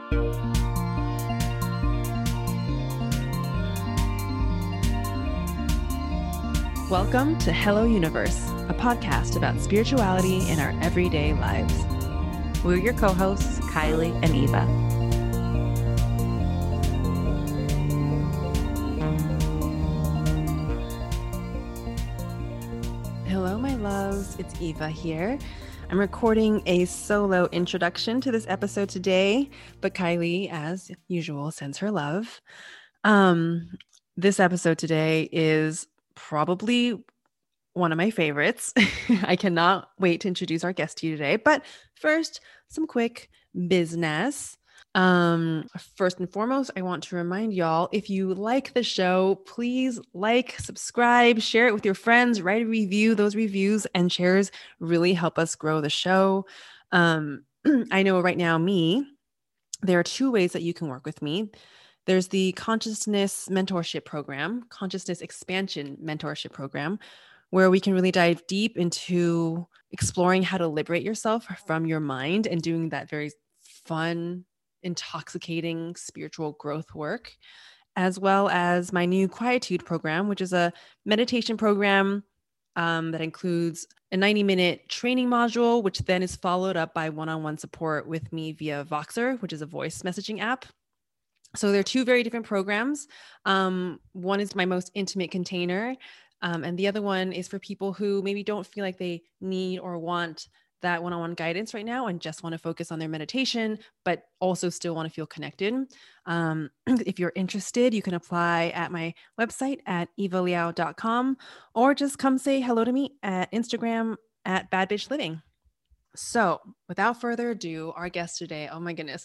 Welcome to Hello Universe, a podcast about spirituality in our everyday lives. We're your co-hosts, Kylie and Eva. Hello, my loves. It's Eva here. I'm recording a solo introduction to this episode today, but Kylie, as usual, sends her love. This episode today is probably one of my favorites. I cannot wait to introduce our guest to you today. But first, some quick business. First and foremost, I want to remind y'all, if you like the show, please like, subscribe, share it with your friends, write a review. Those reviews and shares really help us grow the show. I know right now, there are two ways that you can work with me. There's the Consciousness Mentorship Program, Consciousness Expansion Mentorship Program, where we can really dive deep into exploring how to liberate yourself from your mind and doing that very fun, intoxicating spiritual growth work, as well as my new Quietude program, which is a meditation program that includes a 90-minute training module, which then is followed up by one-on-one support with me via Voxer, which is a voice messaging app. So they're two very different programs. One is my most intimate container, and the other one is for people who maybe don't feel like they need or want that one-on-one guidance right now and just want to focus on their meditation, but also still want to feel connected. If you're interested, you can apply at my website at evaliao.com or just come say hello to me at Instagram at Bad Bitch Living. So without further ado, our guest today, oh my goodness.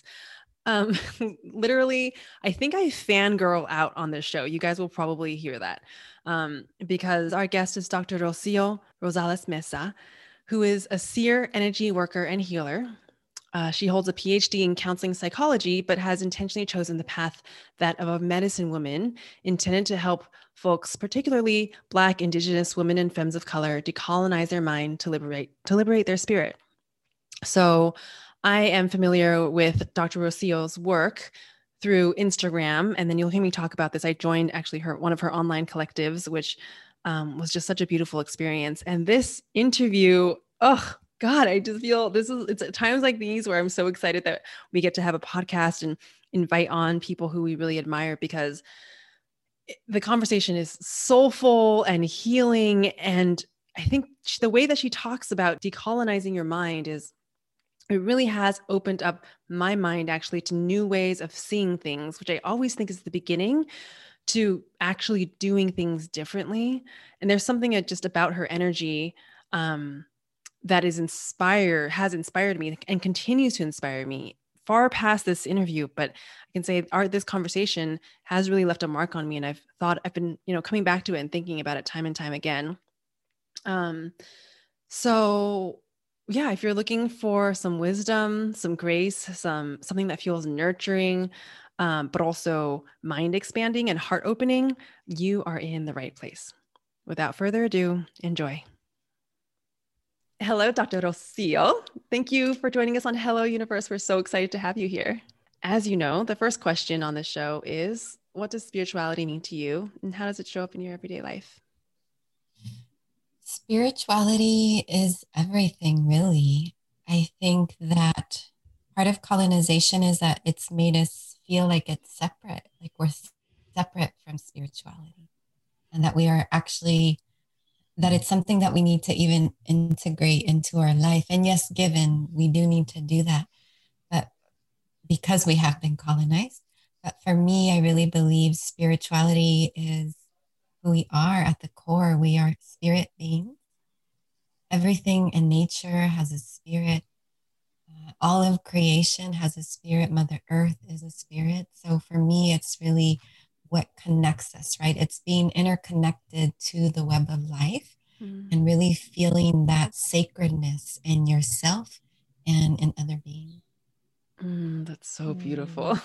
Literally, I think I fangirl out on this show. You guys will probably hear that because our guest is Dr. Rocio Rosales Mesa, who is a seer, energy worker, and healer. She holds a PhD in counseling psychology, but has intentionally chosen the path that of a medicine woman intended to help folks, particularly Black, Indigenous women, and femmes of color, decolonize their mind to liberate their spirit. So I am familiar with Dr. Rocio's work through Instagram, and then you'll hear me talk about this. I joined actually one of her online collectives, which was just such a beautiful experience. And this interview, oh God, I just feel it's at times like these where I'm so excited that we get to have a podcast and invite on people who we really admire, because the conversation is soulful and healing. And I think the way that she talks about decolonizing your mind it really has opened up my mind actually to new ways of seeing things, which I always think is the beginning to actually doing things differently. And there's something just about her energy that has inspired me and continues to inspire me far past this interview. But I can say this conversation has really left a mark on me. And I've been, coming back to it and thinking about it time and time again. So yeah, if you're looking for some wisdom, some grace, something that feels nurturing, but also mind expanding and heart opening, you are in the right place. Without further ado, enjoy. Hello, Dr. Rocio. Thank you for joining us on Hello Universe. We're so excited to have you here. As you know, the first question on this show is, what does spirituality mean to you, and how does it show up in your everyday life? Spirituality is everything, really. I think that part of colonization is that it's made us feel like it's separate, like we're separate from spirituality, and that we are actually, that it's something that we need to even integrate into our life. And yes, given we do need to do that, but because we have been colonized. But for me, I really believe spirituality is who we are at the core. We are spirit beings. Everything in nature has a spirit. All of creation has a spirit. Mother Earth is a spirit. So for me, it's really what connects us, right? It's being interconnected to the web of life and really feeling that sacredness in yourself and in other beings. That's so beautiful.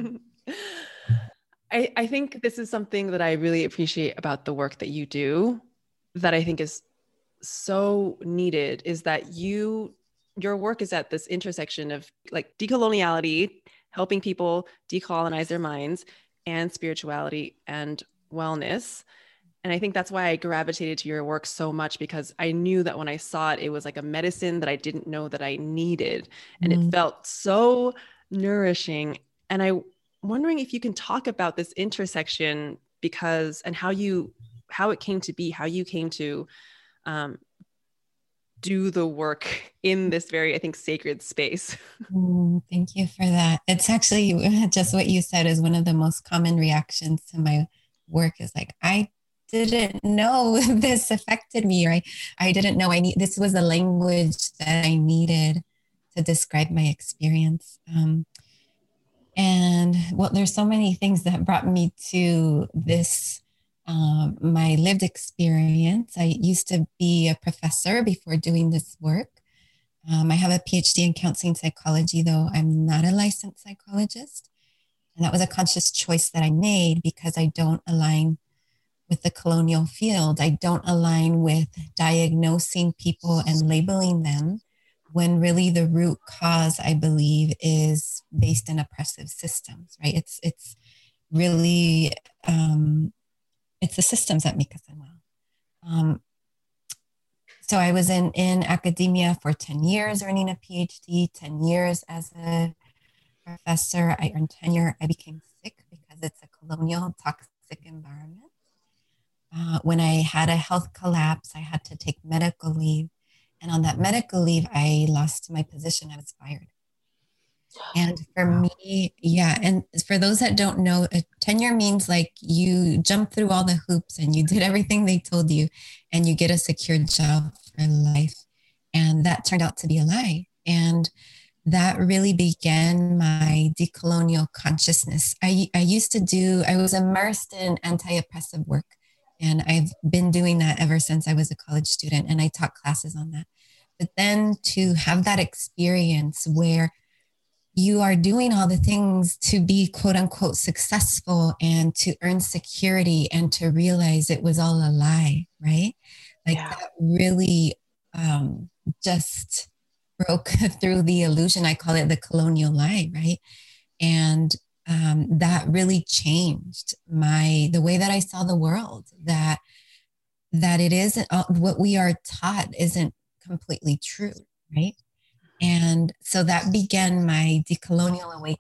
I think this is something that I really appreciate about the work that you do, that I think is so needed, is that your work is at this intersection of like decoloniality, helping people decolonize their minds and spirituality and wellness. And I think that's why I gravitated to your work so much, because I knew that when I saw it, it was like a medicine that I didn't know that I needed. And it felt so nourishing. And I'm wondering if you can talk about this intersection, because, and how it came to be, how you came to do the work in this very, I think, sacred space. Thank you for that. It's actually just what you said is one of the most common reactions to my work is like, I didn't know this affected me, or I didn't know this was the language that I needed to describe my experience. And well, there's so many things that brought me to this, my lived experience. I used to be a professor before doing this work. I have a PhD in counseling psychology, though I'm not a licensed psychologist. And that was a conscious choice that I made because I don't align with the colonial field. I don't align with diagnosing people and labeling them, when really the root cause, I believe, is based in oppressive systems, right? It's really, it's the systems that make us unwell. So I was in academia for 10 years, earning a PhD, 10 years as a professor. I earned tenure. I became sick because it's a colonial toxic environment. When I had a health collapse, I had to take medical leave. And on that medical leave, I lost my position. I was fired. And for me, yeah. And for those that don't know, a tenure means like you jump through all the hoops and you did everything they told you and you get a secure job for life. And that turned out to be a lie. And that really began my decolonial consciousness. I was immersed in anti-oppressive work. And I've been doing that ever since I was a college student, and I taught classes on that. But then to have that experience where you are doing all the things to be quote unquote successful and to earn security, and to realize it was all a lie, right? Like that really just broke through the illusion. I call it the colonial lie, right? And that really changed the way that I saw the world, that it isn't what we are taught isn't completely true, right? And so that began my decolonial awakening,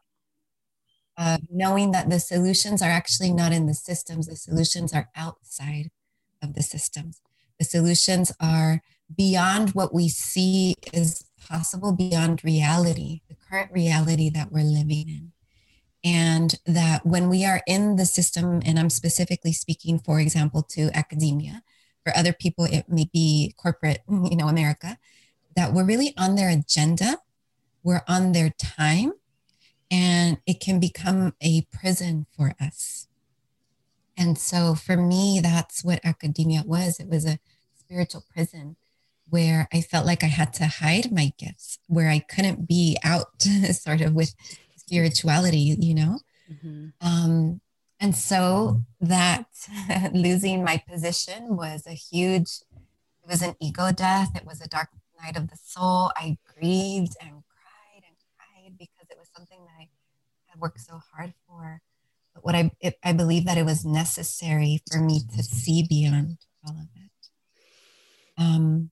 knowing that the solutions are actually not in the systems. The solutions are outside of the systems. The solutions are beyond what we see is possible, beyond reality, the current reality that we're living in. And that when we are in the system, and I'm specifically speaking, for example, to academia, for other people, it may be corporate, America, that we're really on their agenda, we're on their time, and it can become a prison for us. And so for me, that's what academia was. It was a spiritual prison where I felt like I had to hide my gifts, where I couldn't be out sort of with spirituality, Mm-hmm. And so that losing my position was it was an ego death. It was a dark night of the soul. I grieved and cried because it was something that I had worked so hard for. But I believe that it was necessary for me to see beyond all of it.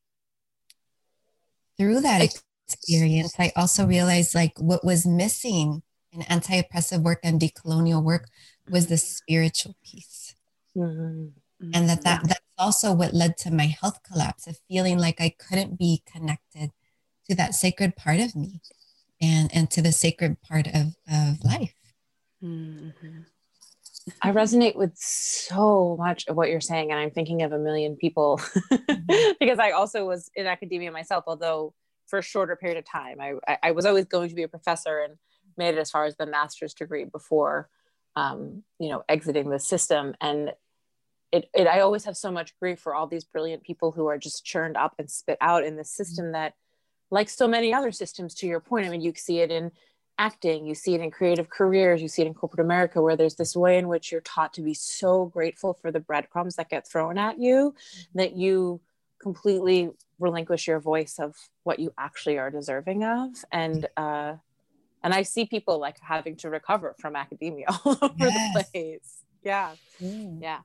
Through that experience, I also realized like what was missing in anti-oppressive work and decolonial work was the spiritual piece. Mm-hmm. And that's also what led to my health collapse, of feeling like I couldn't be connected to that sacred part of me and to the sacred part of life. Mm-hmm. I resonate with so much of what you're saying, and I'm thinking of a million people because I also was in academia myself, although for a shorter period of time. I was always going to be a professor and made it as far as the master's degree before, exiting the system. And I always have so much grief for all these brilliant people who are just churned up and spit out in the system that, like so many other systems, to your point, I mean, you see it in acting, you see it in creative careers, you see it in corporate America, where there's this way in which you're taught to be so grateful for the breadcrumbs that get thrown at you that you completely relinquish your voice of what you actually are deserving of. And And I see people like having to recover from academia all over the place. Yeah. Yeah.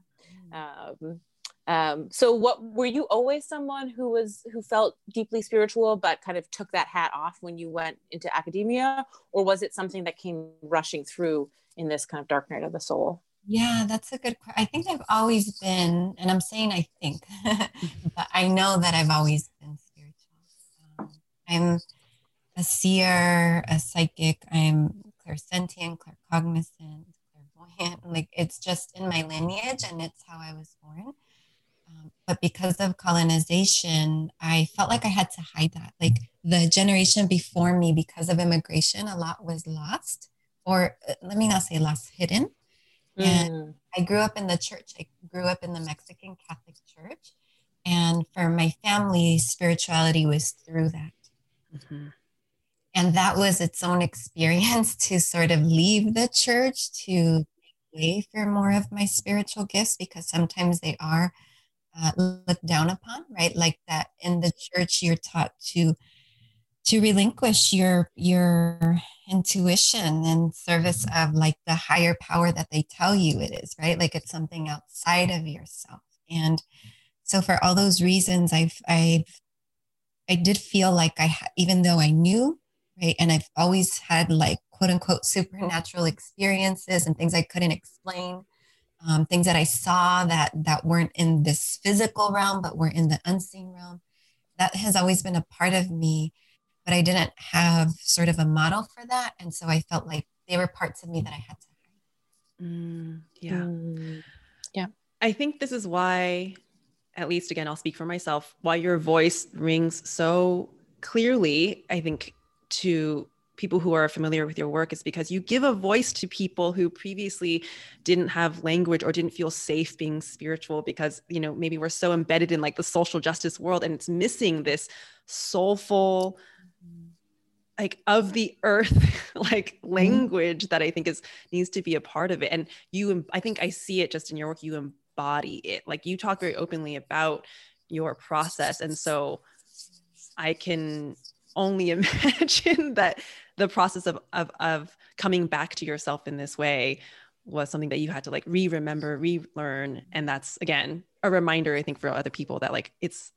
So were you always someone who felt deeply spiritual, but kind of took that hat off when you went into academia, or was it something that came rushing through in this kind of dark night of the soul? Yeah, that's a good question. I think I've always been, and I'm saying I think, but I know that I've always been spiritual. I'm a seer, a psychic. I'm clairsentient, claircognizant, clairvoyant. Like, it's just in my lineage, and it's how I was born. But because of colonization, I felt like I had to hide that. Like, the generation before me, because of immigration, a lot was lost, or let me not say lost, hidden. And I grew up in the church. I grew up in the Mexican Catholic Church. And for my family, spirituality was through that. Mm-hmm. And that was its own experience to sort of leave the church to make way for more of my spiritual gifts, because sometimes they are looked down upon, right? Like that in the church, you're taught to relinquish your intuition in service of like the higher power that they tell you it is, right? Like it's something outside of yourself. And so for all those reasons, I did feel like even though I knew, right? And I've always had like quote unquote supernatural experiences and things I couldn't explain, things that I saw that weren't in this physical realm, but were in the unseen realm. That has always been a part of me, but I didn't have sort of a model for that. And so I felt like they were parts of me that I had to hide. Yeah. I think this is why, at least again, I'll speak for myself, why your voice rings so clearly, I think, to people who are familiar with your work, is because you give a voice to people who previously didn't have language or didn't feel safe being spiritual, because, you know, maybe we're so embedded in like the social justice world, and it's missing this soulful, like of the earth, like language that I think needs to be a part of it. And I think I see it just in your work, you embody it. Like you talk very openly about your process. And so I can only imagine that the process of coming back to yourself in this way was something that you had to like remember, relearn. And that's, again, a reminder, I think, for other people that like it's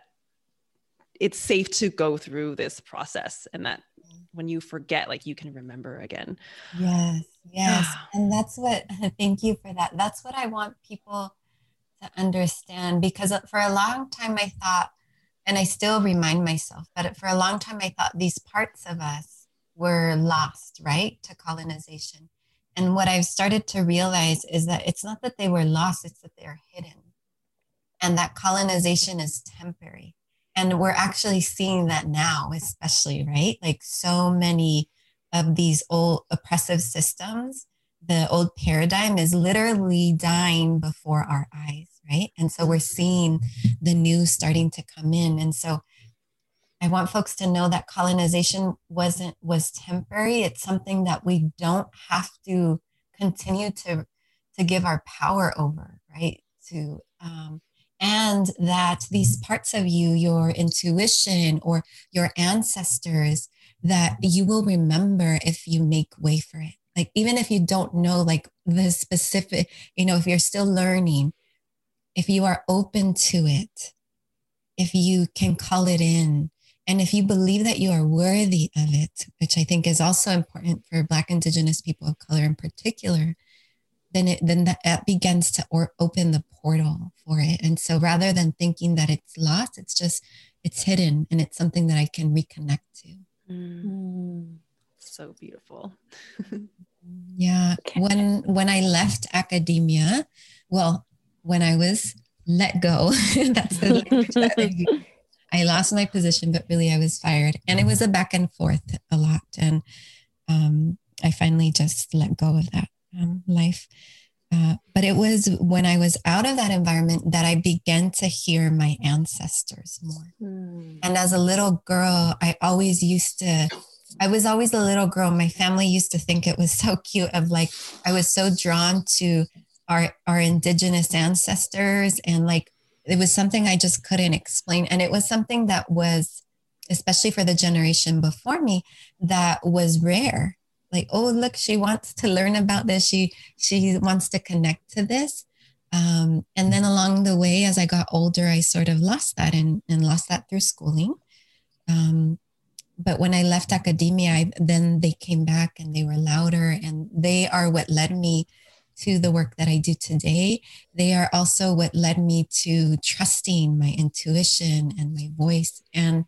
safe to go through this process, and that when you forget, like you can remember again. Yes. And thank you for that. That's what I want people to understand, because for a long time I thought, and I still remind myself, but for a long time I thought these parts of us were lost, right, to colonization. And what I've started to realize is that it's not that they were lost, it's that they're hidden. And that colonization is temporary. And we're actually seeing that now, especially, right? Like so many of these old oppressive systems, the old paradigm is literally dying before our eyes, right? And so we're seeing the new starting to come in. And so I want folks to know that colonization was temporary. It's something that we don't have to continue to give our power over, right? And that these parts of you, your intuition or your ancestors, that you will remember if you make way for it. Like, even if you don't know, like the specific, if you're still learning, if you are open to it, if you can call it in, and if you believe that you are worthy of it, which I think is also important for Black, Indigenous people of color in particular, then that begins to open the portal for it. And so rather than thinking that it's lost, it's hidden, and it's something that I can reconnect to. So beautiful. Yeah. When I left academia, well, when I was let go, that's the language that I lost my position, but really I was fired. And it was a back and forth a lot. And I finally just let go of that life. But it was when I was out of that environment that I began to hear my ancestors more. And as a little girl, I was always a little girl. My family used to think it was so cute of like, I was so drawn to our indigenous ancestors, and like, it was something I just couldn't explain. And it was something that was especially for the generation before me, that was rare. Like, oh, look, she wants to learn about this. She wants to connect to this. And then along the way, as I got older, I sort of lost that and lost that through schooling. But when I left academia, then they came back and they were louder, and they are what led me to the work that I do today. They are also what led me to trusting my intuition and my voice. And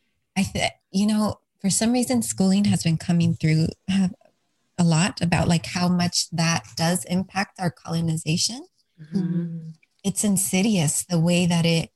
for some reason, schooling has been coming through a lot about like how much that does impact our colonization. Mm-hmm. It's insidious the way that it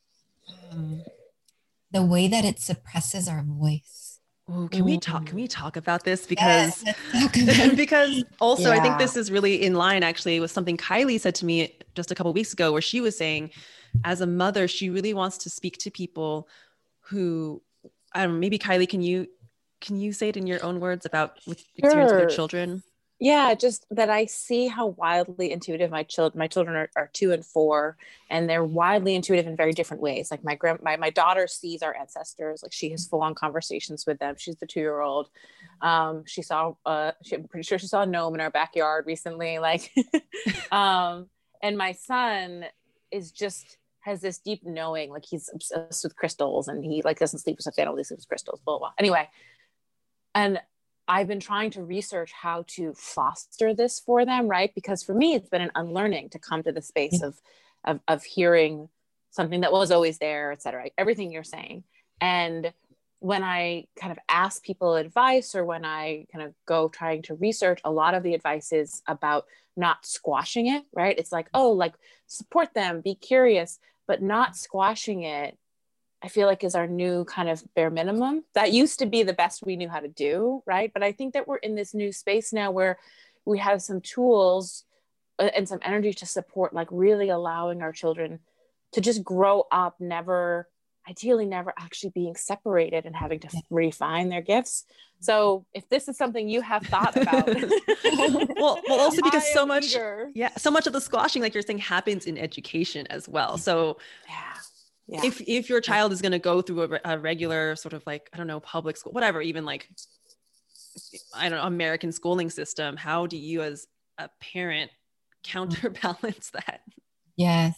suppresses our voice. Ooh, can we talk about this? Because, because also I think this is really in line actually with something Kylie said to me just a couple of weeks ago, where she was saying as a mother, she really wants to speak to people who, I don't know, maybe Kylie, can you say it in your own words about with experience with their children? Yeah, just that I see how wildly intuitive my children are 2 and 4, and they're wildly intuitive in very different ways. Like my daughter sees our ancestors, like she has full on conversations with them. She's the 2-year-old. I'm pretty sure she saw a gnome in our backyard recently. Like, and my son has this deep knowing, like he's obsessed with crystals, and he like doesn't sleep with stuff. They don't sleep with crystals, blah, blah, blah. Anyway. And I've been trying to research how to foster this for them, right? Because for me, it's been an unlearning to come to the space of hearing something that was always there, et cetera, everything you're saying. And when I kind of ask people advice, or when I kind of go trying to research, a lot of the advice is about not squashing it, right? It's like, oh, like support them, be curious, but not squashing it, I feel like is our new kind of bare minimum. That used to be the best we knew how to do, right? But I think that we're in this new space now where we have some tools and some energy to support, like really allowing our children to just grow up, ideally never actually being separated and having to refine their gifts. So if this is something you have thought about. well, also because so much of the squashing, like you're saying, happens in education as well. So yeah. If your child is going to go through a regular sort of like, I don't know, public school, whatever, even like, I don't know, American schooling system, how do you as a parent counterbalance that? Yes.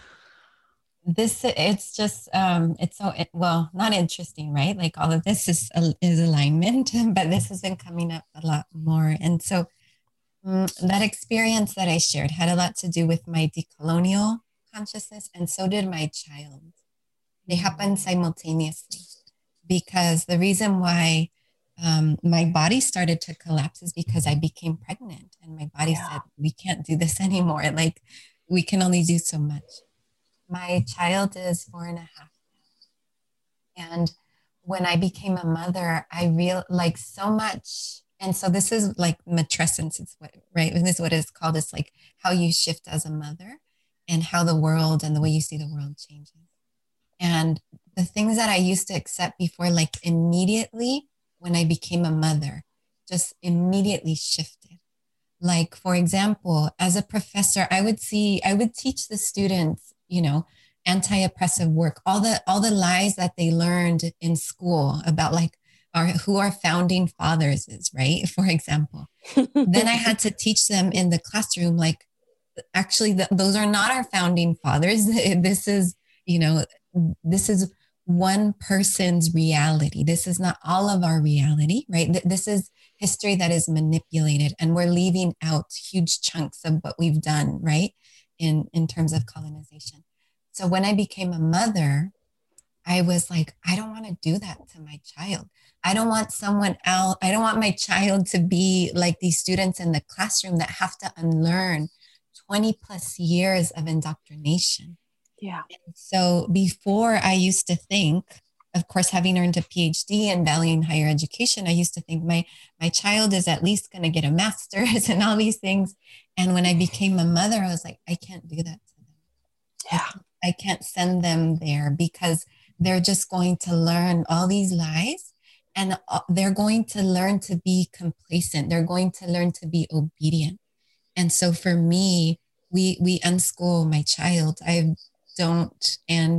It's just, not interesting, right? Like all of this is alignment, but this has been coming up a lot more. And so that experience that I shared had a lot to do with my decolonial consciousness, and so did my child. They happened simultaneously, because the reason why my body started to collapse is because I became pregnant, and my body said, we can't do this anymore. Like we can only do so much. My child is 4.5 now. And when I became a mother, I realized like so much. And so this is like matrescence, right? And this is what it's called. It's like how you shift as a mother, and how the world and the way you see the world changes. And the things that I used to accept before, like immediately when I became a mother, just immediately shifted. Like, for example, as a professor, I would teach the students, anti-oppressive work, all the lies that they learned in school about like who our founding fathers is, right? For example, then I had to teach them in the classroom, like, actually, those are not our founding fathers. This is one person's reality. This is not all of our reality, right? This is history that is manipulated, and we're leaving out huge chunks of what we've done, right? In terms of colonization. So when I became a mother, I was like, I don't want to do that to my child. I don't want someone else. I don't want my child to be like these students in the classroom that have to unlearn 20 plus years of indoctrination. Yeah. And so before, I used to think, of course, having earned a PhD and valuing higher education, I used to think my child is at least going to get a master's and all these things. And when I became a mother, I was like, I can't do that to them. Yeah. I can't send them there, because they're just going to learn all these lies, and they're going to learn to be complacent. They're going to learn to be obedient. And so for me, we unschool my child. I don't, and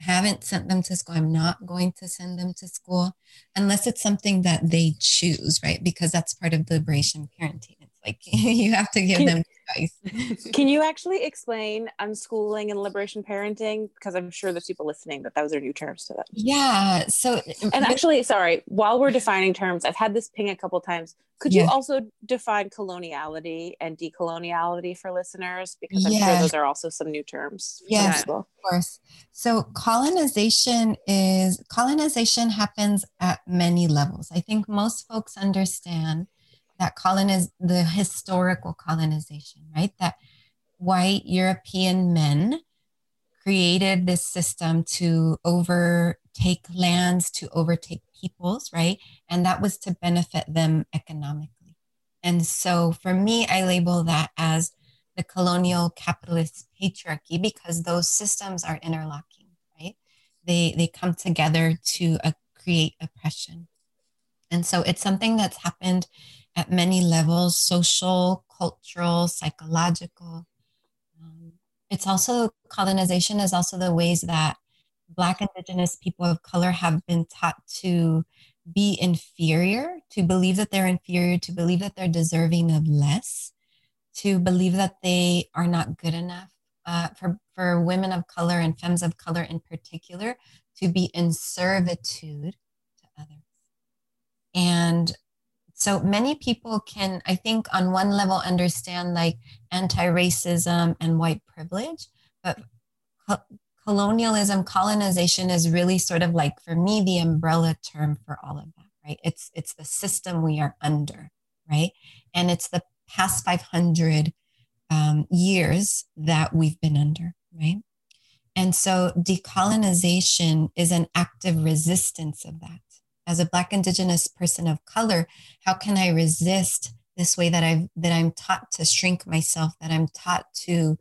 haven't sent them to school. I'm not going to send them to school unless it's something that they choose, right? Because that's part of liberation parenting. It's like you have to give them choice. Can you actually explain unschooling and liberation parenting? Because I'm sure there's people listening that those are new terms to them. Yeah. So, and actually, sorry, while we're defining terms, I've had this ping a couple of times. Could you also define coloniality and decoloniality for listeners? Because I'm sure those are also some new terms. Yes, of course. So colonization happens at many levels. I think most folks understand that the historical colonization, right? That white European men created this system to overtake lands, to overtake peoples, right? And that was to benefit them economically. And so for me, I label that as the colonial capitalist patriarchy because those systems are interlocking, right? They come together to create oppression. And so it's something that's happened at many levels: social, cultural, psychological. It's also, colonization is also the ways that Black, Indigenous people of color have been taught to be inferior, to believe that they're inferior, to believe that they're deserving of less, to believe that they are not good enough. For women of color and femmes of color in particular, to be in servitude to others. And so many people can, I think, on one level understand like anti-racism and white privilege, but colonization is really sort of like, for me, the umbrella term for all of that, right? It's the system we are under, right? And it's the past 500 years that we've been under, right? And so decolonization is an active resistance of that. As a Black, Indigenous person of color, how can I resist this way that I'm taught to shrink myself, that I'm taught to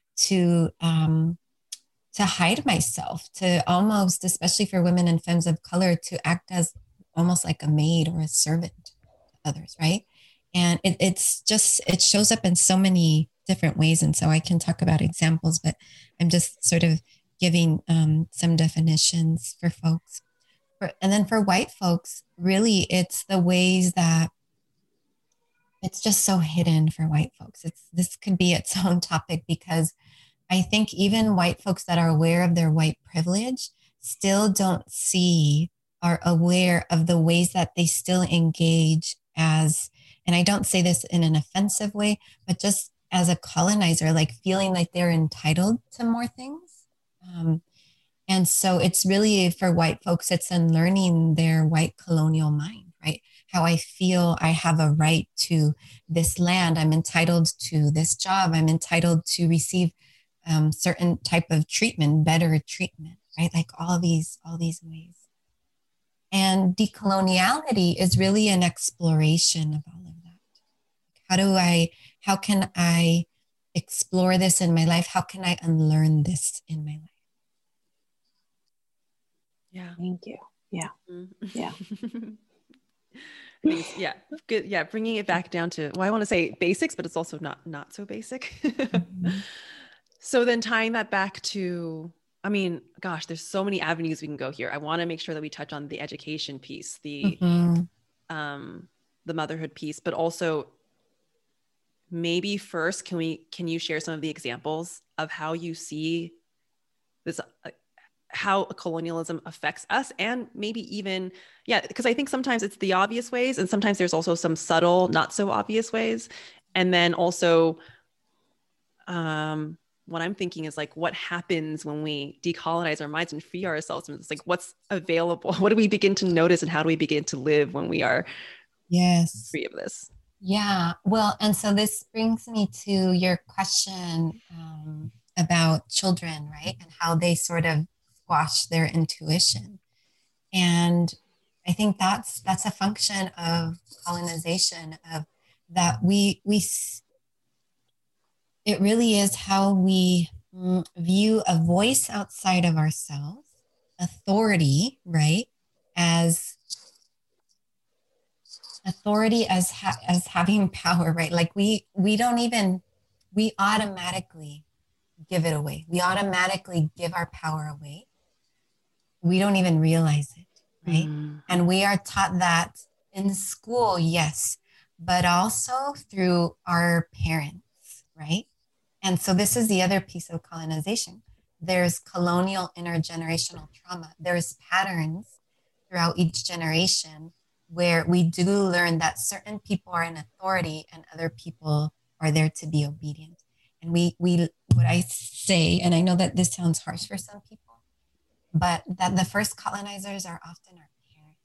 hide myself, to almost, especially for women and femmes of color, to act as almost like a maid or a servant to others, right? And it shows up in so many different ways. And so I can talk about examples, but I'm just sort of giving some definitions for folks. And then for white folks, really, it's the ways that it's just so hidden for white folks. This could be its own topic, because I think even white folks that are aware of their white privilege still don't are aware of the ways that they still engage as, and I don't say this in an offensive way, but just as a colonizer, like feeling like they're entitled to more things. And so it's really, for white folks, it's unlearning their white colonial mind, right? How I feel I have a right to this land. I'm entitled to this job. I'm entitled to receive certain type of treatment, better treatment, right? Like all these ways. And decoloniality is really an exploration of all of that. How can I explore this in my life? How can I unlearn this in my life? Yeah. Thank you. Yeah. Yeah. Yeah. Good. Yeah. Bringing it back down to, well, I want to say basics, but it's also not so basic. Mm-hmm. So then tying that back to, I mean, gosh, there's so many avenues we can go here. I want to make sure that we touch on the education piece, the motherhood piece, but also maybe first, can you share some of the examples of how you see this, how colonialism affects us, and maybe even, because I think sometimes it's the obvious ways, and sometimes there's also some subtle, not so obvious ways. And then also, what I'm thinking is like, what happens when we decolonize our minds and free ourselves? And it's like, what's available? What do we begin to notice, and how do we begin to live when we are free of this? Yeah. Well, and so this brings me to your question about children, right? And how they sort of squash their intuition. And I think that's a function of colonization, of that it really is how we view a voice outside of ourselves, authority, right? As authority as having power, right? Like we automatically give it away. We automatically give our power away. we don't even realize it, right? Mm-hmm. And we are taught that in school, yes, but also through our parents, right? And so this is the other piece of colonization. There's colonial intergenerational trauma. There's patterns throughout each generation where we do learn that certain people are in authority and other people are there to be obedient. And we what I say, and I know that this sounds harsh for some people, but that the first colonizers are often our parents,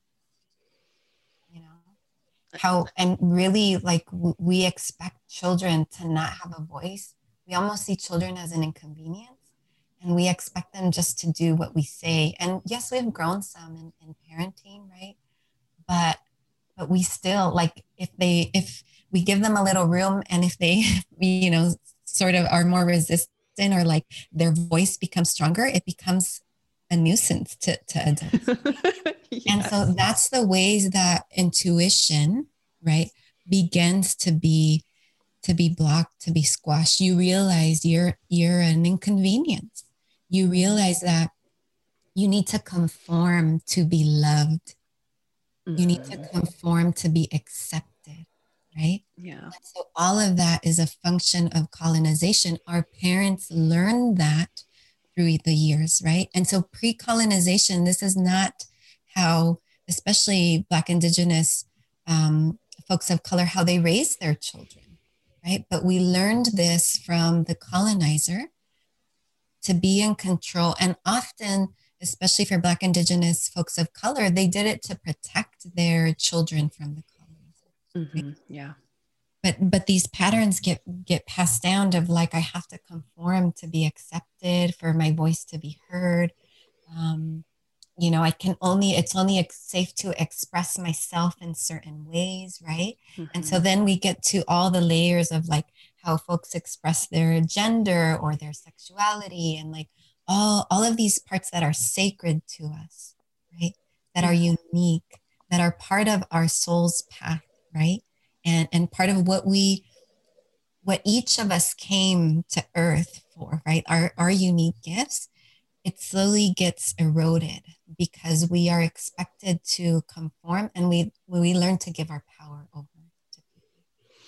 you know? How, and really, like, we expect children to not have a voice. We almost see children as an inconvenience, and we expect them just to do what we say. And yes, we've grown some in parenting, right? But we still, like, if we give them a little room, and if they, you know, sort of are more resistant, or like their voice becomes stronger, it becomes a nuisance to adults. Yes. And so that's the ways that intuition, right, begins to be blocked, to be squashed. You realize you're an inconvenience. You realize that you need to conform to be loved. You need to conform to be accepted, right? Yeah. And so all of that is a function of colonization. Our parents learned that through the years, right? And so pre-colonization, this is not how, especially Black, Indigenous folks of color, how they raise their children, right? But we learned this from the colonizer to be in control. And often, especially for Black, Indigenous folks of color, they did it to protect their children from the colonizer. Mm-hmm. Right? Yeah. But these patterns get passed down of, like, I have to conform to be accepted, for my voice to be heard. You know, it's only safe to express myself in certain ways, right? Mm-hmm. And so then we get to all the layers of, like, how folks express their gender or their sexuality, and like all of these parts that are sacred to us, right? That are unique, that are part of our soul's path, right? And part of what each of us came to earth for, right? Our unique gifts, it slowly gets eroded because we are expected to conform, and we learn to give our power over to people.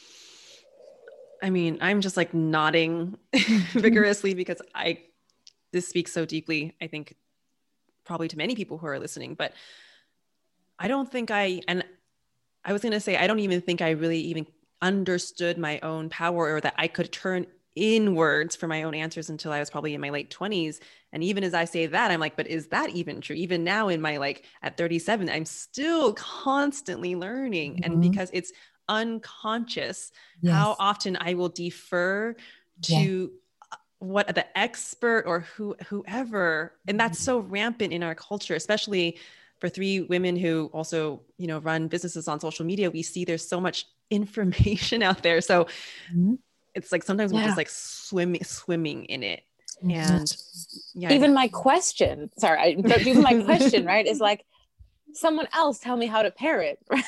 I mean, I'm just like nodding vigorously because this speaks so deeply, I think, probably to many people who are listening, but I don't think and I was going to say, I don't even think I really even understood my own power, or that I could turn inwards for my own answers, until I was probably in my late 20s. And even as I say that, I'm like, but is that even true? Even now in my, like, at 37, I'm still constantly learning. Mm-hmm. And because it's unconscious, Yes. how often I will defer to what the expert or whoever, and that's so rampant in our culture, especially for three women who also, you know, run businesses on social media. We see there's so much information out there. So it's like, sometimes we're just like swimming in it. And even my question, even my question, right, is like, someone else tell me how to parent, right?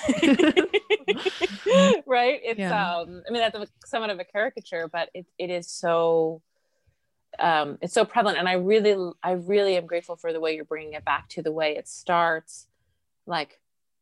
Right? It's I mean, that's somewhat of a caricature, but it is so it's so prevalent. And I really am grateful for the way you're bringing it back to the way it starts, like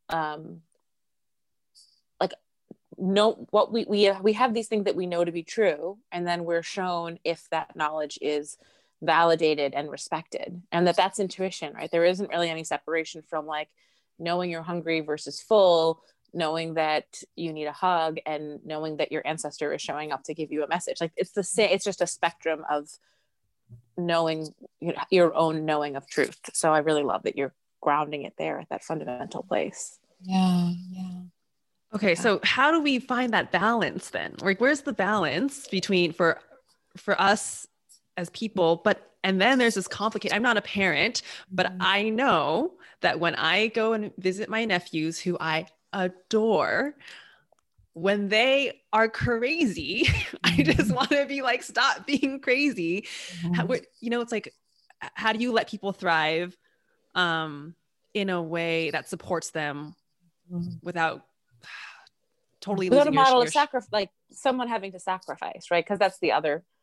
know what we have these things that we know to be true, and then we're shown if that knowledge is validated and respected, and that's intuition, right? There isn't really any separation from, like, knowing you're hungry versus full, knowing that you need a hug, and knowing that your ancestor is showing up to give you a message. Like, it's the same, it's just a spectrum of knowing, you know, your own knowing of truth. So I really love that you're grounding it there at that fundamental place. Yeah. Okay. So how do we find that balance then? Like, where's the balance between for us as people, and then there's this complicated, I'm not a parent, but I know that when I go and visit my nephews, who I adore, when they are crazy, I just want to be like, stop being crazy. You know, it's like, how do you let people thrive in a way that supports them without totally without losing a model of sacrifice, like someone having to sacrifice, right? Because that's the other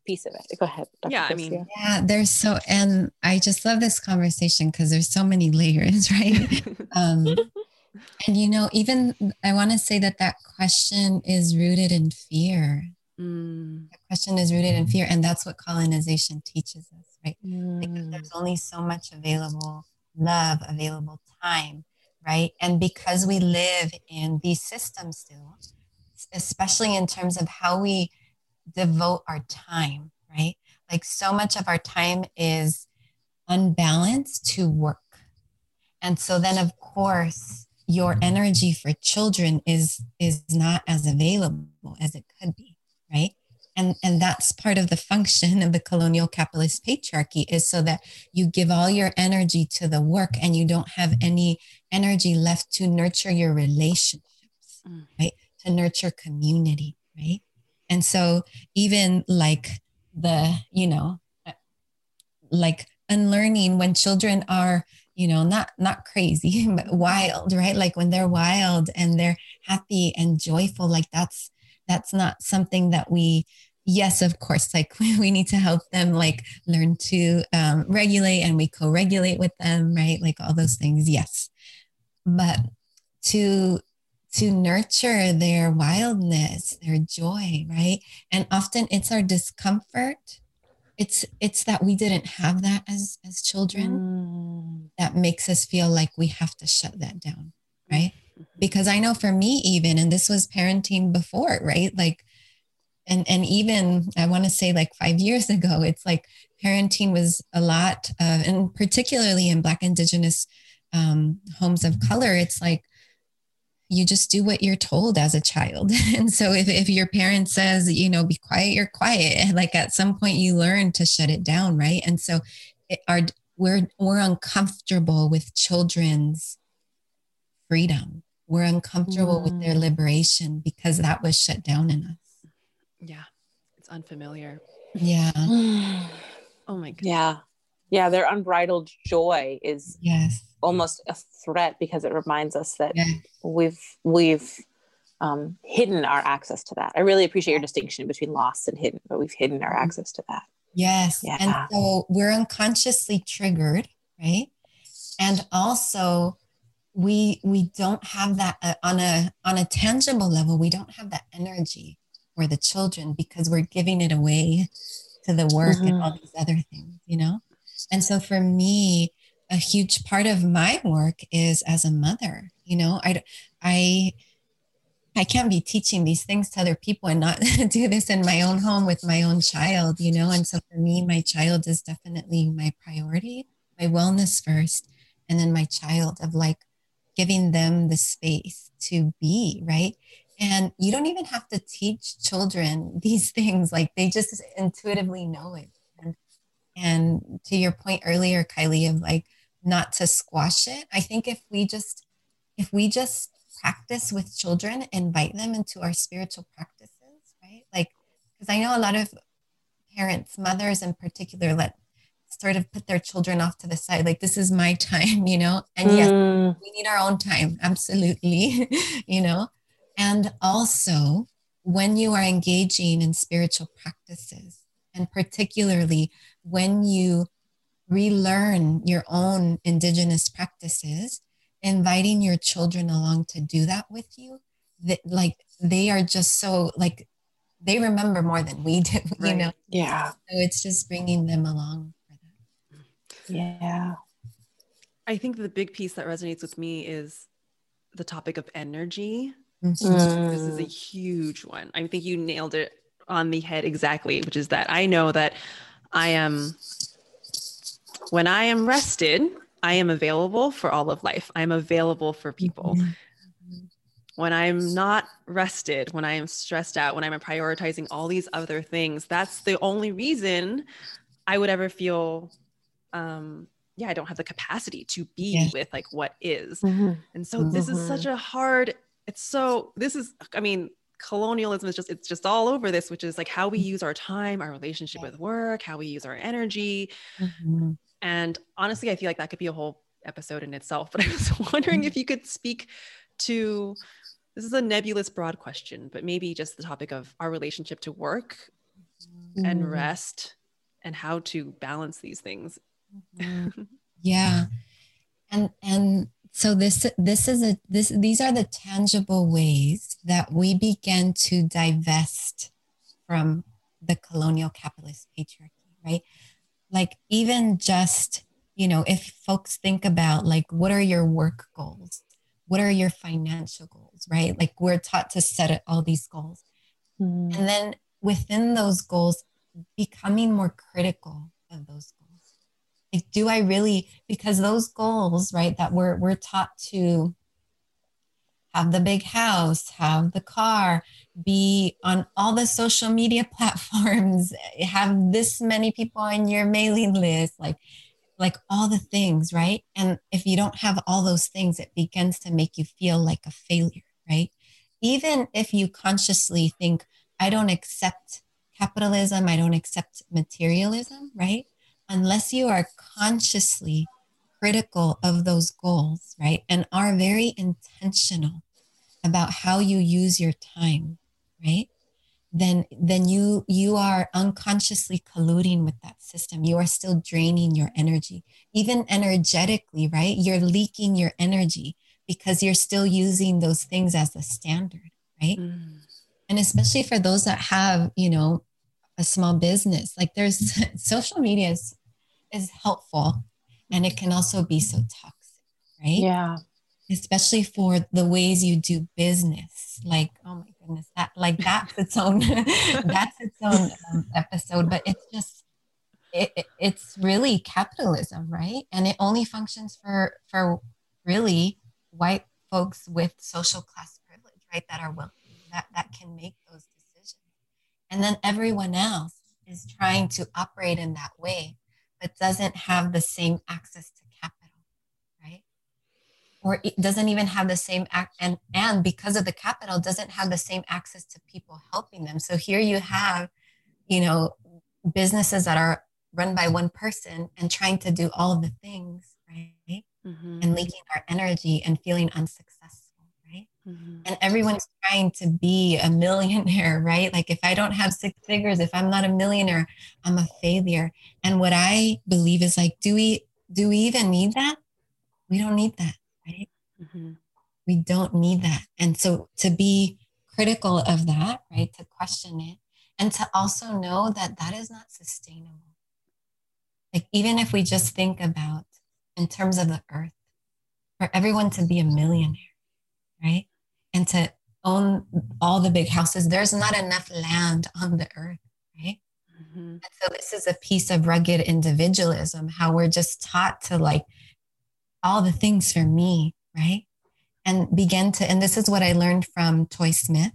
piece of it. Go ahead, Dr. Yeah, I Garcia. mean, Yeah, and I just love this conversation because there's so many layers, right? And even I want to say that question is rooted in fear. That question is rooted in fear, and that's what colonization teaches us, right? Because there's only so much available love, available time, right? And because we live in these systems still, especially in terms of how we devote our time, right? Like so much of our time is unbalanced to work. And so then of course your energy for children is not as available as it could be, right? And that's part of the function of the colonial capitalist patriarchy, is so that you give all your energy to the work and you don't have any energy left to nurture your relationships, right? To nurture community, right? And so even like like unlearning when children are, not crazy, but wild, right? Like when they're wild and they're happy and joyful, like that's not something that yes, of course, like we need to help them like learn to regulate, and we co-regulate with them, right? Like all those things. Yes. But to nurture their wildness, their joy, right? And often it's our discomfort. It's that we didn't have that as children that makes us feel like we have to shut that down, right? Because I know for me even, and this was parenting before, right? Like, and even I want to say like 5 years ago, it's like parenting was a lot of, and particularly in Black, Indigenous homes of color, it's like, you just do what you're told as a child. And so if your parent says, be quiet, you're quiet. And like at some point you learn to shut it down, right? And so we're uncomfortable with children's freedom. We're uncomfortable with their liberation because that was shut down in us. Yeah, it's unfamiliar. Yeah. Oh my God. Yeah, their unbridled joy is yes almost a threat, because it reminds us that we've hidden our access to that. I really appreciate your distinction between lost and hidden, but we've hidden our access to that. Yes. Yeah. And so we're unconsciously triggered, right? And also we don't have that on a tangible level. We don't have that energy for the children because we're giving it away to the work and all these other things, And so for me, a huge part of my work is as a mother. I can't be teaching these things to other people and not do this in my own home with my own child, And so for me, my child is definitely my priority, my wellness first, and then my child, of like giving them the space to be, right? And you don't even have to teach children these things. Like they just intuitively know it. And to your point earlier, Kylie, of like not to squash it. I think if we just practice with children, invite them into our spiritual practices, right? Like, because I know a lot of parents, mothers in particular, let sort of put their children off to the side. Like, this is my time, And yes, we need our own time. Absolutely. And also when you are engaging in spiritual practices, and particularly when you relearn your own Indigenous practices, inviting your children along to do that with you, that like they are just so like they remember more than we do, right. Yeah. So it's just bringing them along for that. Yeah. I think the big piece that resonates with me is the topic of energy. This is a huge one. I think you nailed it on the head exactly, which is that I know that when I am rested, I am available for all of life. I'm available for people. When I'm not rested, when I am stressed out, when I'm prioritizing all these other things, that's the only reason I would ever feel, I don't have the capacity to be with like what is. And so this is such a hard, colonialism is it's just all over this, which is like how we use our time, our relationship with work, how we use our energy. And honestly, I feel like that could be a whole episode in itself, but I was wondering if you could speak to, this is a nebulous broad question, but maybe just the topic of our relationship to work and rest and how to balance these things. Yeah. And so these are the tangible ways that we begin to divest from the colonial capitalist patriarchy, right? Like even just, if folks think about like, what are your work goals? What are your financial goals, right? Like we're taught to set all these goals. And then within those goals, becoming more critical of those goals. Like, do I really, because those goals, right, that we're taught to have the big house, have the car, be on all the social media platforms, have this many people on your mailing list, like all the things, right? And if you don't have all those things, it begins to make you feel like a failure, right? Even if you consciously think, I don't accept capitalism, I don't accept materialism, right? Unless you are consciously critical of those goals, right? And are very intentional about how you use your time, right? Then you are unconsciously colluding with that system. You are still draining your energy. Even energetically, right? You're leaking your energy because you're still using those things as a standard, right? And especially for those that have, a small business, like there's social media is helpful, and it can also be so toxic, right? Yeah. Especially for the ways you do business. Like, oh my goodness, that's its own episode. But it's just it's really capitalism, right? And it only functions for really white folks with social class privilege, right? That are wealthy, that can make those decisions. And then everyone else is trying to operate in that way, but doesn't have the same access to capital, right? Or it doesn't even have the same and because of the capital, doesn't have the same access to people helping them. So here you have, businesses that are run by one person and trying to do all of the things, right? And leaking our energy and feeling unsuccessful. And everyone's trying to be a millionaire, right? Like if I don't have 6 figures, if I'm not a millionaire, I'm a failure. And what I believe is like, do we even need that? We don't need that, right? We don't need that. And so to be critical of that, right? To question it and to also know that that is not sustainable. Like even if we just think about in terms of the earth, for everyone to be a millionaire, right? And to own all the big houses, there's not enough land on the earth, right? And so this is a piece of rugged individualism, how we're just taught to like all the things for me, right? And and this is what I learned from Toy Smith,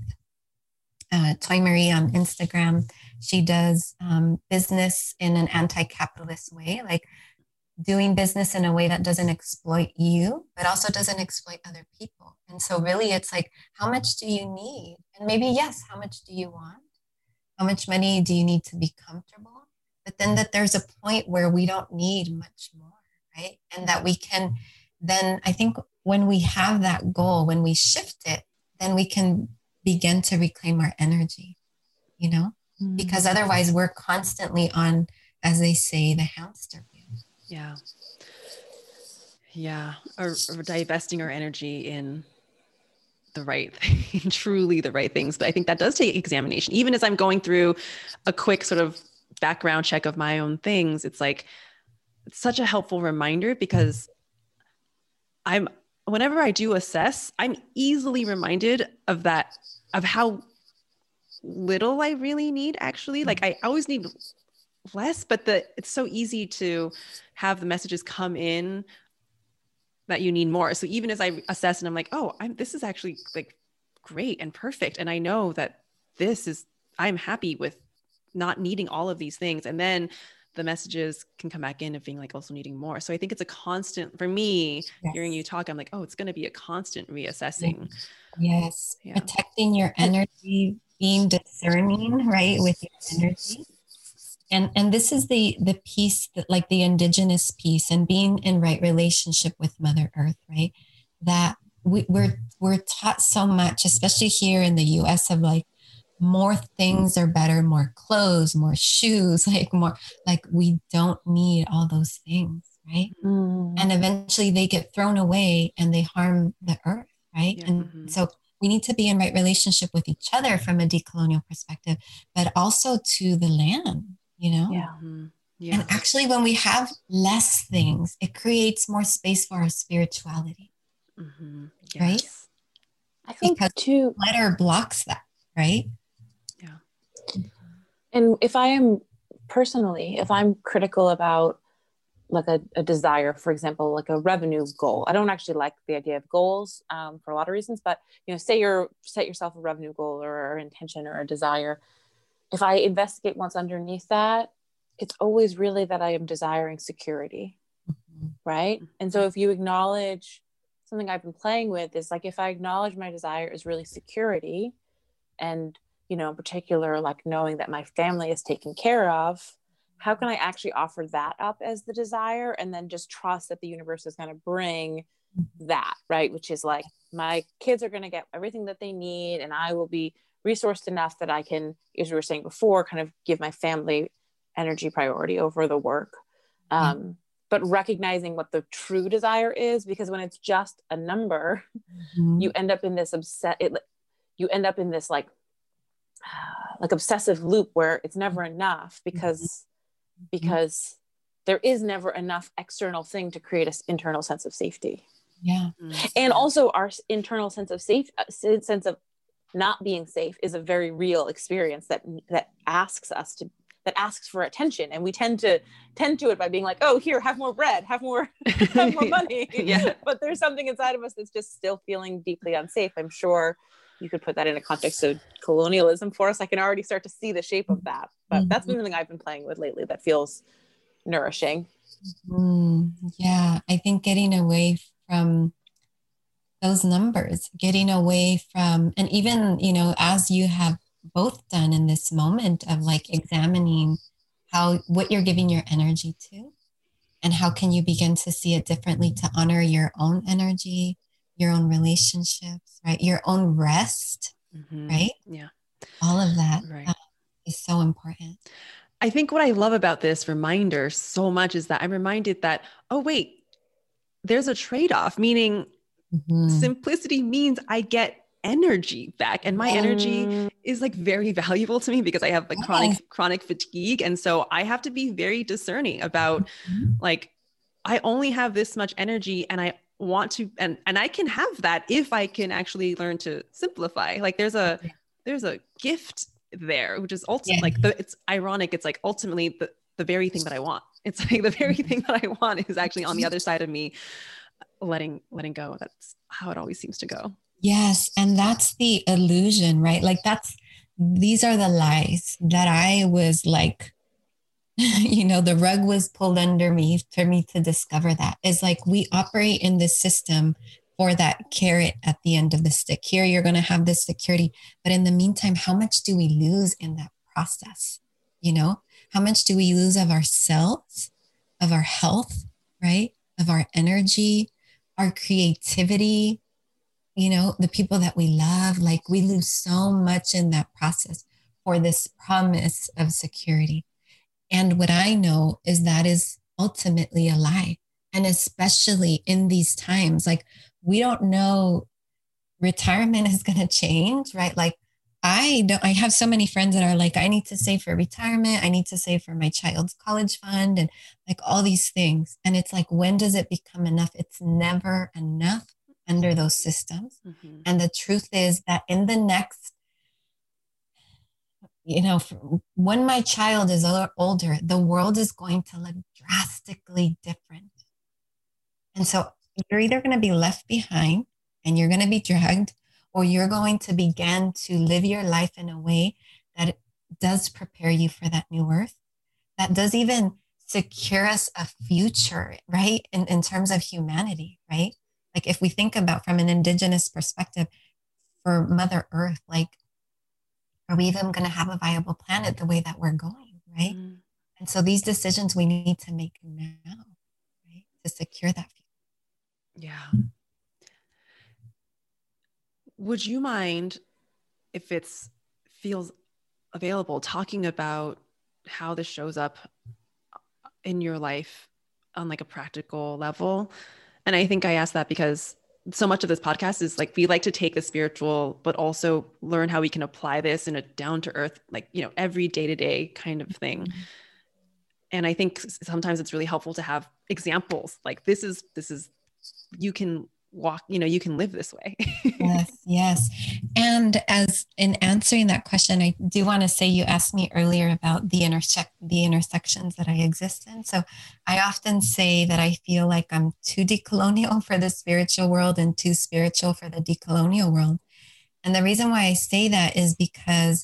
Toy Marie on Instagram. She does business in an anti-capitalist way, like doing business in a way that doesn't exploit you, but also doesn't exploit other people. And so really it's like, how much do you need? And maybe, yes, how much do you want? How much money do you need to be comfortable? But then that there's a point where we don't need much more, right? And that we can, then I think when we have that goal, when we shift it, then we can begin to reclaim our energy, because otherwise we're constantly on, as they say, the hamster wheel. Yeah. Or divesting our energy in the right thing, truly the right things. But I think that does take examination. Even as I'm going through a quick sort of background check of my own things, it's like, it's such a helpful reminder because whenever I do assess, I'm easily reminded of that, of how little I really need actually. Like I always need less, but it's so easy to have the messages come in that you need more. So even as I assess and I'm like, oh, this is actually like great and perfect. And I know that I'm happy with not needing all of these things. And then the messages can come back in of being like also needing more. So I think it's a constant for me. Yes. Hearing you talk, I'm like, oh, it's going to be a constant reassessing. Yes. Yeah. Protecting your energy, being discerning, right, with your energy. And this is the piece that, like the indigenous piece, and being in right relationship with Mother Earth, right? That we're taught so much, especially here in the US, of like, more things are better, more clothes, more shoes, like more, like we don't need all those things, right? And eventually they get thrown away and they harm the earth, right? Yeah. And so we need to be in right relationship with each other from a decolonial perspective, but also to the land, you know? Yeah. Yeah. And actually, when we have less things, it creates more space for our spirituality, Yes. right? I think Because too, clutter blocks that, right? Yeah. and if I'm critical about like a desire, for example, like a revenue goal. I don't actually like the idea of goals for a lot of reasons, but say set yourself a revenue goal or an intention or a desire. If I investigate what's underneath that, it's always really that I am desiring security, right? And so if you acknowledge something I've been playing with is like, if I acknowledge my desire is really security, and in particular, like knowing that my family is taken care of, how can I actually offer that up as the desire and then just trust that the universe is going to bring that, right? Which is like, my kids are going to get everything that they need and I will be resourced enough that I can, as we were saying before, kind of give my family energy priority over the work. But recognizing what the true desire is, because when it's just a number, you end up in this like obsessive loop where it's never enough because there is never enough external thing to create an internal sense of safety. Yeah. And also our internal sense of sense of not being safe is a very real experience that asks for attention. And we tend to it by being like, oh, here, have more bread, have more money. Yeah. But there's something inside of us that's just still feeling deeply unsafe. I'm sure you could put that in a context of colonialism for us. I can already start to see the shape of that. But that's something I've been playing with lately that feels nourishing. Yeah, I think getting away from those numbers, getting away from, and even, as you have both done in this moment of like examining what you're giving your energy to, and how can you begin to see it differently to honor your own energy, your own relationships, right? Your own rest, right? Yeah. All of that Right. is so important. I think what I love about this reminder so much is that I'm reminded that, oh, wait, there's a trade-off, meaning simplicity means I get energy back, and my energy is like very valuable to me because I have like chronic fatigue. And so I have to be very discerning about like, I only have this much energy and I want to, and I can have that if I can actually learn to simplify. Like there's a gift there, which is ultimately it's ironic. It's like ultimately the very thing that I want. It's like the very thing that I want is actually on the other side of me letting go. That's how it always seems to go. Yes. And that's the illusion, right? Like these are the lies that I was like, the rug was pulled under me for me to discover that. Is like, we operate in this system for that carrot at the end of the stick. Here, you're going to have this security. But in the meantime, how much do we lose in that process? How much do we lose of ourselves, of our health, right? Of our energy, our creativity, the people that we love. Like we lose so much in that process for this promise of security. And what I know is that is ultimately a lie. And especially in these times, like we don't know retirement is going to change, right? Like I have so many friends that are like, I need to save for retirement. I need to save for my child's college fund and like all these things. And it's like, when does it become enough? It's never enough under those systems. And the truth is that in the next, when my child is older, the world is going to look drastically different. And so you're either going to be left behind and you're going to be dragged, or you're going to begin to live your life in a way that does prepare you for that new earth, that does even secure us a future, right? In terms of humanity, right? Like if we think about from an indigenous perspective for Mother Earth, like, are we even going to have a viable planet the way that we're going, right? And so these decisions we need to make now, right? To secure that future. Yeah. Would you mind if it's feels available, talking about how this shows up in your life on like a practical level. And I think I asked that because so much of this podcast is like, we like to take the spiritual, but also learn how we can apply this in a down to earth, like, you know, every day to day kind of thing. And I think sometimes it's really helpful to have examples like this is, you can walk, you know, you can live this way. Yes. And as in answering that question, I do want to say, you asked me earlier about the intersections that I exist in. So I often say that I feel like I'm too decolonial for the spiritual world and too spiritual for the decolonial world. And the reason why I say that is because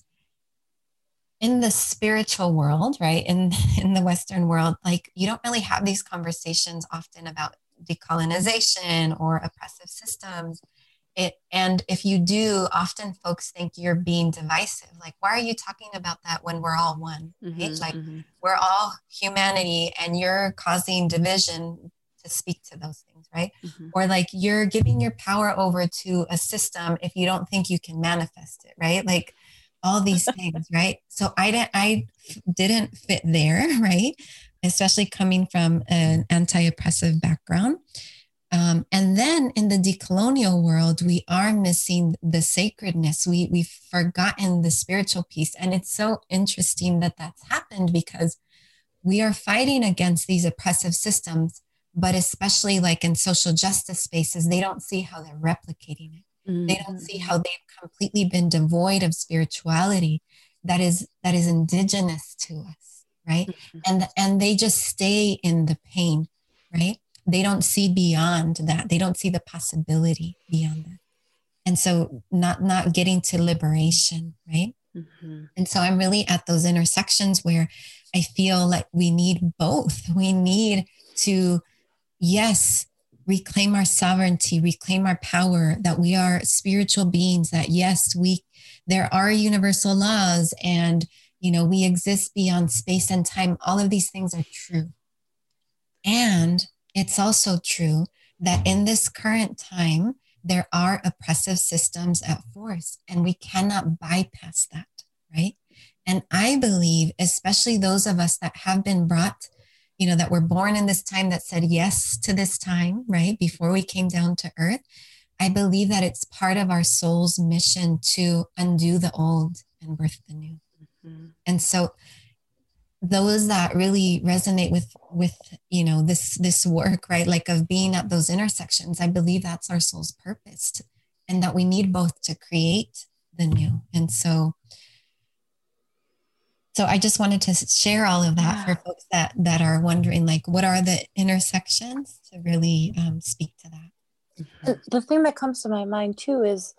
in the spiritual world, right, in the Western world, like you don't really have these conversations often about decolonization or oppressive systems. And if you do, often folks think you're being divisive. Like, why are you talking about that when we're all one? Right? Like, we're all humanity and you're causing division to speak to those things, right? Or like you're giving your power over to a system if you don't think you can manifest it, right? Like all these things, right? So I didn't fit there, right? Especially coming from an anti-oppressive background. And then in the decolonial world, we are missing the sacredness. We've forgotten the spiritual piece. And it's so interesting that that's happened because we are fighting against these oppressive systems, but especially like in social justice spaces, they don't see how they're replicating it. They don't see how they've completely been devoid of spirituality that is indigenous to us, right? And they just stay in the pain, right? They don't see beyond that. They don't see the possibility beyond that. And so not getting to liberation, right? And so I'm really at those intersections where I feel like we need both. We need to, yes, reclaim our sovereignty, reclaim our power, that we are spiritual beings, that yes, there are universal laws and, you know, we exist beyond space and time. All of these things are true. And it's also true that in this current time, there are oppressive systems at force and we cannot bypass that, right? And I believe, especially those of us that have been brought, you know, that were born in this time, that said yes to this time, right? Before we came down to earth, I believe that it's part of our soul's mission to undo the old and birth the new. And so those that really resonate with, you know, this work, right? Like of being at those intersections, I believe that's our soul's purpose and that we need both to create the new. And so I just wanted to share all of that for folks that are wondering, like, what are the intersections, to really speak to that. The thing that comes to my mind too is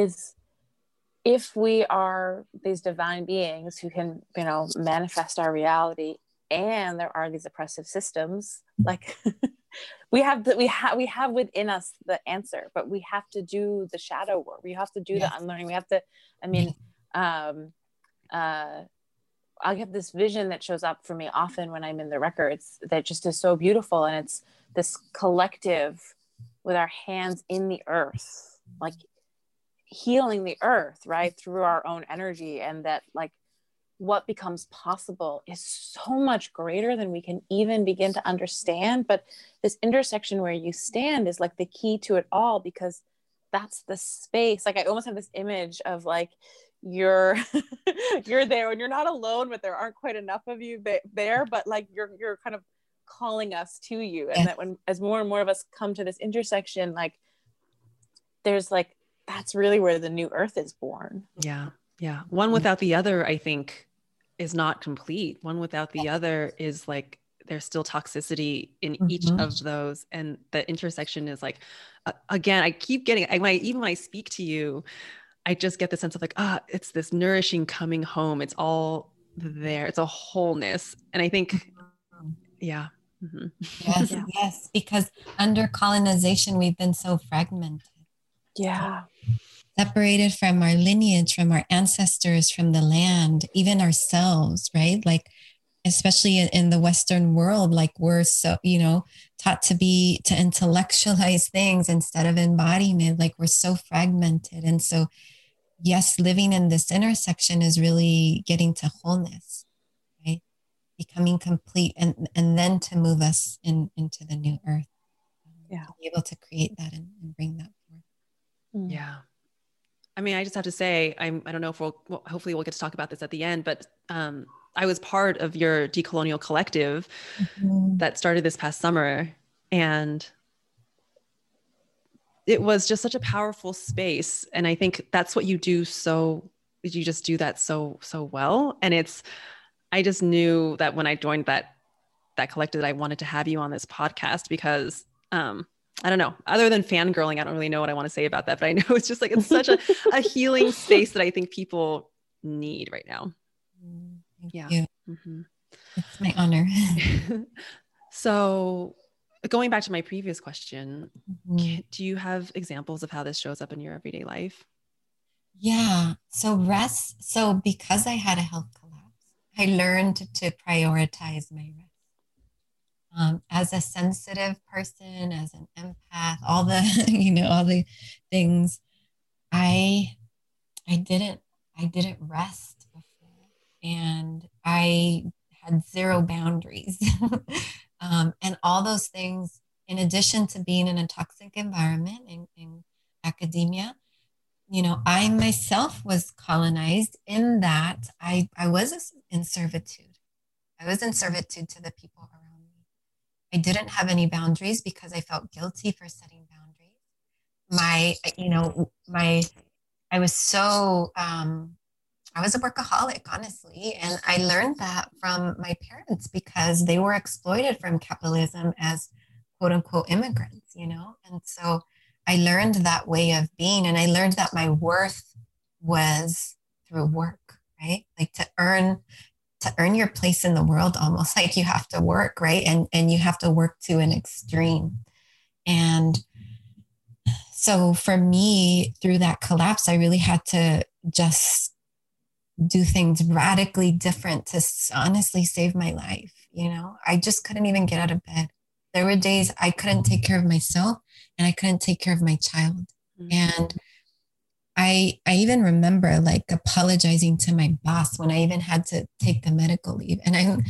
if we are these divine beings who can, you know, manifest our reality, and there are these oppressive systems, like we have within us the answer, but we have to do the shadow work. We have to do the unlearning. We have to, I mean, I get this vision that shows up for me often when I'm in the records that just is so beautiful. And it's this collective with our hands in the earth, like healing the earth, right? Through our own energy. And that like what becomes possible is so much greater than we can even begin to understand. But this intersection where you stand is like the key to it all, because that's the space. Like I almost have this image of like, you're there and you're not alone, but there aren't quite enough of you there, but like you're kind of calling us to you. And that when, as more and more of us come to this intersection, like there's like, that's really where the new earth is born. Yeah. One without the other, I think, is not complete. One without the other is like, there's still toxicity in each of those. And the intersection is like, again, I keep getting, even when I speak to you, I just get the sense of like, it's this nourishing coming home. It's all there. It's a wholeness. And I think, Yes, because under colonization, we've been so fragmented. Yeah. Separated from our lineage, from our ancestors, from the land, even ourselves, right? Like, especially in the Western world, like we're so, you know, taught to intellectualize things instead of embodiment. Like we're so fragmented. And so yes, living in this intersection is really getting to wholeness, right? Becoming complete, and then to move us into the new earth. Yeah. To be able to create that and bring that forth. Yeah. I mean, I just have to say, I don't know if hopefully we'll get to talk about this at the end, but I was part of your Decolonial Collective that started this past summer. And it was just such a powerful space. And I think that's what you do. You just do that so well. And I just knew that when I joined that collective, that I wanted to have you on this podcast because, I don't know, other than fangirling, I don't really know what I want to say about that, but I know it's just like, it's such a healing space that I think people need right now. Thank you. It's my honor. So going back to my previous question, do you have examples of how this shows up in your everyday life? Yeah. So because I had a health collapse, I learned to prioritize my rest. As a sensitive person, as an empath, all the things, I didn't rest before, and I had zero boundaries, and all those things. In addition to being in a toxic environment in academia, I myself was colonized in that I was in servitude. I was in servitude to the people around me. I didn't have any boundaries because I felt guilty for setting boundaries. I was a workaholic, honestly. And I learned that from my parents because they were exploited from capitalism as quote unquote immigrants, And so I learned that way of being, and I learned that my worth was through work, right? Like to earn your place in the world, almost like you have to work, right? And you have to work to an extreme. And so for me, through that collapse, I really had to just do things radically different to honestly save my life. I just couldn't even get out of bed. There were days I couldn't take care of myself and I couldn't take care of my child. And I even remember like apologizing to my boss when I even had to take the medical leave. And I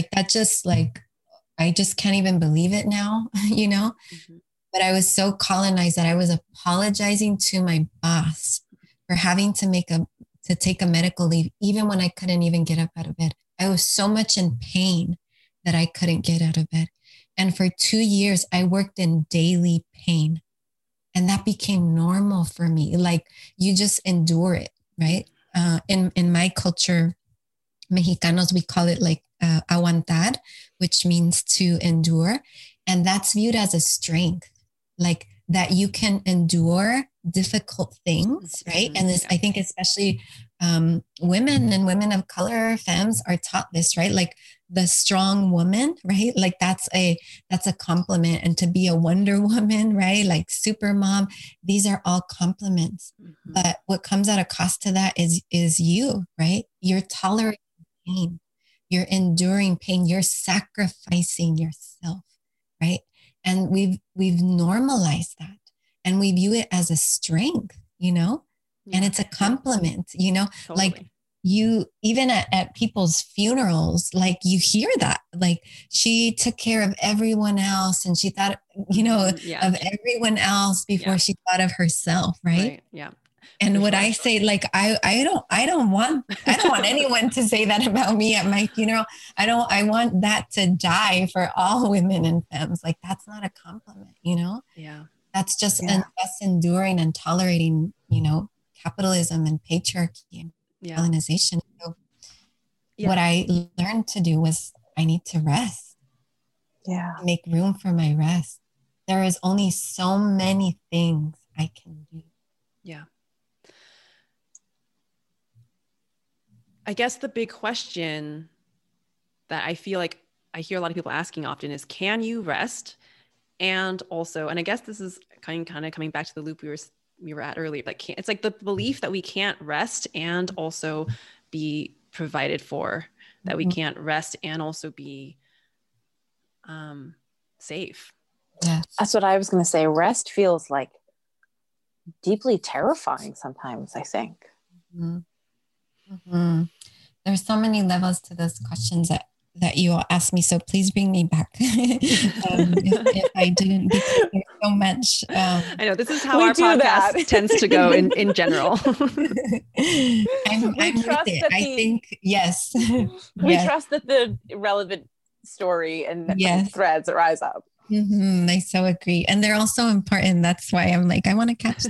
just can't even believe it now, But I was so colonized that I was apologizing to my boss for having to take a medical leave, even when I couldn't even get up out of bed. I was so much in pain that I couldn't get out of bed. And for 2 years, I worked in daily pain. And that became normal for me. Like you just endure it, right? In my culture, Mexicanos, we call it like aguantar, which means to endure. And that's viewed as a strength, like that you can endure difficult things, right? And this, I think especially women and women of color, femmes are taught this, right? Like the strong woman, right? Like that's a compliment. And to be a Wonder Woman, right? Like super mom, these are all compliments. But what comes at a cost to that is you, right? You're tolerating pain. You're enduring pain. You're sacrificing yourself, right? And we've normalized that. And we view it as a strength, and it's a compliment, Totally. Like you, even at people's funerals, like you hear that, like she took care of everyone else and she thought, of everyone else before she thought of herself. Right. Yeah. And what I say, like, I don't want anyone to say that about me at my funeral. I want that to die for all women and femmes. Like, that's not a compliment, Yeah. That's just us enduring and tolerating, capitalism and patriarchy and colonization. So what I learned to do was I need to rest. Yeah. Make room for my rest. There is only so many things I can do. Yeah. I guess the big question that I feel like I hear a lot of people asking often is, can you rest? And also, and I guess this is kind of coming back to the loop we were at earlier, like it's like the belief that we can't rest and also be provided for, that we can't rest and also be safe. Yeah. That's what I was going to say. Rest feels like deeply terrifying sometimes, I think. Mhm. Mhm. There's so many levels to those questions that you all asked me. So please bring me back if I didn't, because there's so much. I know this is how We our do podcast that. tends to go in general. I'm with trust it. that I think, yes. We Yes. trust that the relevant story and Yes. threads rise up. I so agree. And they're also important. That's why I'm like, I want to catch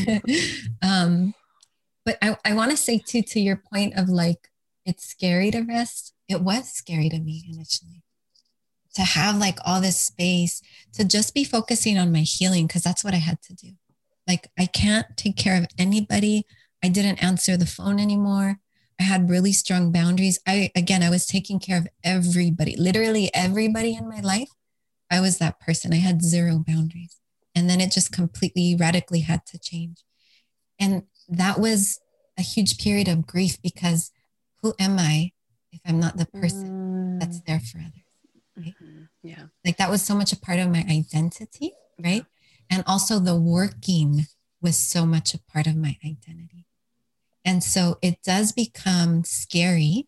that. But I want to say too, to your point of like, it's scary to rest. It was scary to me initially to have like all this space to just be focusing on my healing, because that's what I had to do. Like, I can't take care of anybody. I didn't answer the phone anymore. I had really strong boundaries. I was taking care of everybody, literally everybody in my life. I was that person. I had zero boundaries. And then it just completely radically had to change. And that was a huge period of grief, because who am I if I'm not the person that's there for others? Right? Yeah. Like, that was so much a part of my identity, right? And also the working was so much a part of my identity. And so it does become scary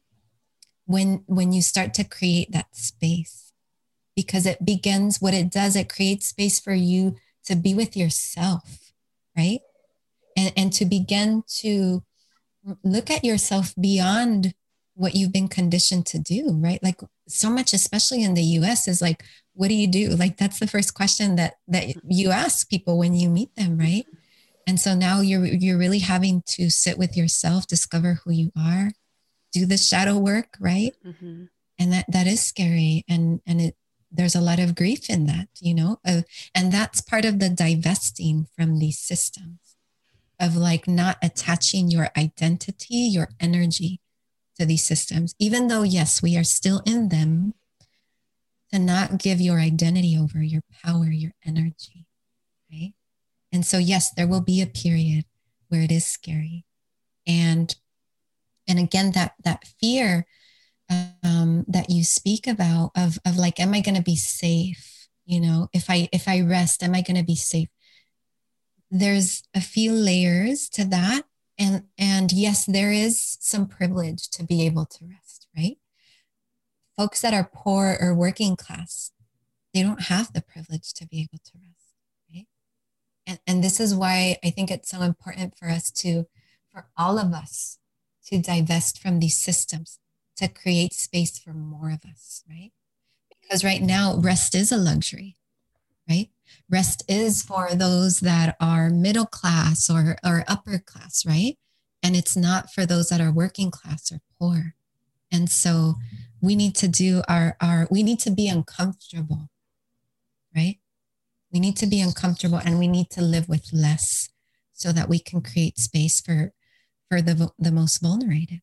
when you start to create that space, because it begins, what it does, it creates space for you to be with yourself, right? And to begin to look at yourself beyond what you've been conditioned to do, right? Like, so much, especially in the US, is like, what do you do? Like, that's the first question that you ask people when you meet them, right? And so now you're really having to sit with yourself, discover who you are, do the shadow work, right? Mm-hmm. And that is scary, and there's a lot of grief in that, and that's part of the divesting from these systems, of like not attaching your identity, your energy to these systems, even though, yes, we are still in them, to not give your identity over, your power, your energy, right? And so, yes, there will be a period where it is scary. And again, that fear that you speak about of like, am I going to be safe? If I rest, am I going to be safe? There's a few layers to that. And yes, there is some privilege to be able to rest, right? Folks that are poor or working class, they don't have the privilege to be able to rest, right? And this is why I think it's so important for all of us to divest from these systems, to create space for more of us, right? Because right now, rest is a luxury, right? Rest is for those that are middle class or upper class, right? And it's not for those that are working class or poor. And so we need to do we need to be uncomfortable, right? We need to be uncomfortable, and we need to live with less, so that we can create space for the most vulnerable,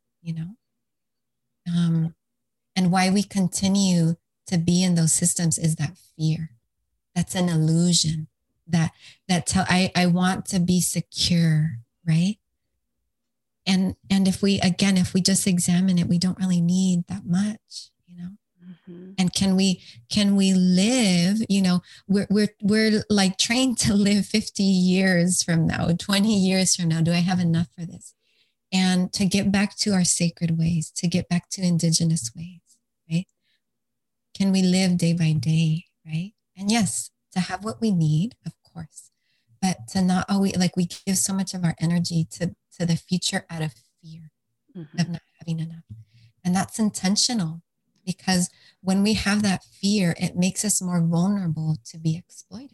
and why we continue to be in those systems is that fear. That's an illusion I want to be secure, right? And if we just examine it, we don't really need that much, Mm-hmm. And can we live, we're like trained to live 50 years from now, 20 years from now. Do I have enough for this? And to get back to our sacred ways, to get back to indigenous ways, right? Can we live day by day, right? And yes, to have what we need, of course, but to not always, like, we give so much of our energy to the future out of fear of not having enough. And that's intentional, because when we have that fear, it makes us more vulnerable to be exploited.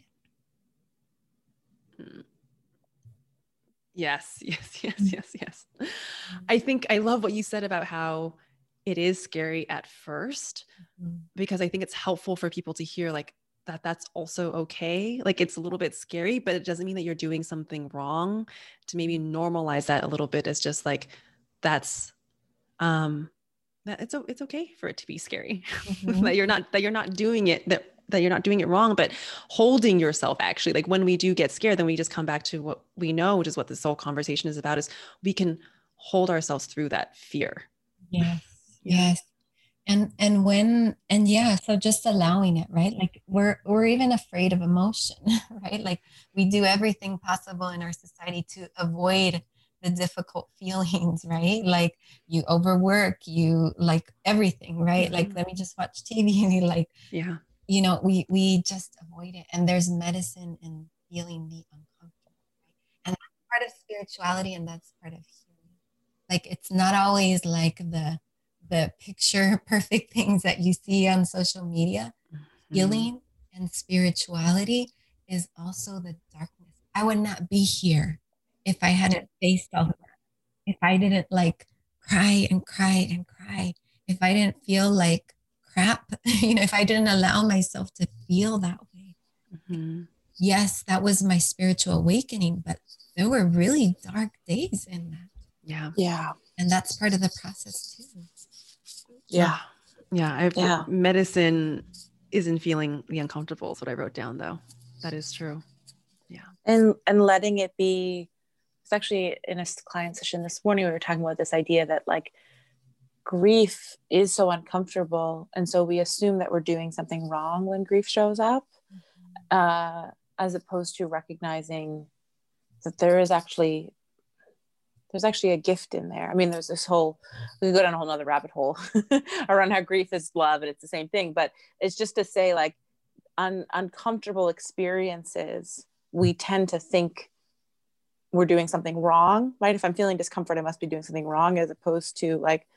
Yes. I think I love what you said about how it is scary at first, because I think it's helpful for people to hear like that's also okay. Like, it's a little bit scary, but it doesn't mean that you're doing something wrong. To maybe normalize that a little bit as just like, that it's okay for it to be scary. that you're not doing it, that you're not doing it wrong, but holding yourself, actually, like, when we do get scared, then we just come back to what we know, which is what this whole conversation is about, is we can hold ourselves through that fear. Yes. Yes. So just allowing it, right? Like, we're even afraid of emotion, right? Like, we do everything possible in our society to avoid the difficult feelings, right? Like you overwork, you like everything, right? Like, let me just watch TV. Like, Yeah. you know, we just avoid it. And there's medicine in feeling the uncomfortable, right? And that's part of spirituality, and that's part of healing. Like, it's not always like the picture perfect things that you see on social media. Healing and spirituality is also the darkness. I would not be here if I hadn't faced all of that. If I didn't like cry and cry and cry. If I didn't feel like crap, you know, if I didn't allow myself to feel that way. Yes, that was my spiritual awakening, but there were really dark days in that. Yeah. Yeah. And that's part of the process too. Yeah. Yeah. Medicine isn't feeling the uncomfortable is what I wrote down, though. That is true. Yeah. And letting it be. It's actually in a client session this morning, we were talking about this idea that like grief is so uncomfortable. And so we assume that we're doing something wrong when grief shows up, as opposed to recognizing that there's actually a gift in there. I mean, there's this whole, we could go down a whole nother rabbit hole around how grief is love and it's the same thing, but it's just to say like uncomfortable experiences, we tend to think we're doing something wrong, right? If I'm feeling discomfort, I must be doing something wrong, as opposed to like,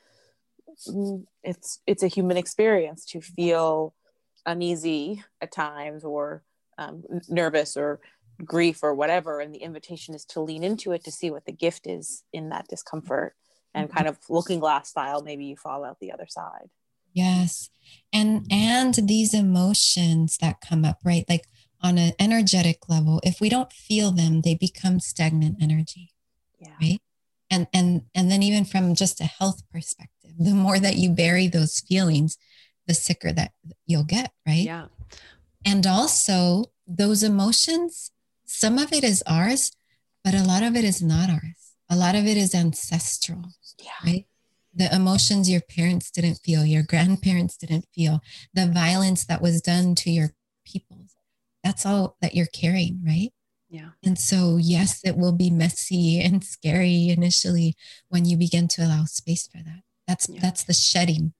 it's a human experience to feel uneasy at times, or nervous or grief or whatever. And the invitation is to lean into it, to see what the gift is in that discomfort, and kind of looking glass style, maybe you fall out the other side. Yes. And these emotions that come up, right? Like on an energetic level, if we don't feel them, they become stagnant energy. Yeah. Right. And then even from just a health perspective, the more that you bury those feelings, the sicker that you'll get. Right. Yeah. And also those emotions, some of it is ours, but a lot of it is not ours. A lot of it is ancestral. Yeah. Right. The emotions your parents didn't feel, your grandparents didn't feel, the violence that was done to your peoples. That's all that you're carrying, right? Yeah. And so, yes, it will be messy and scary initially when you begin to allow space for that. That's the shedding.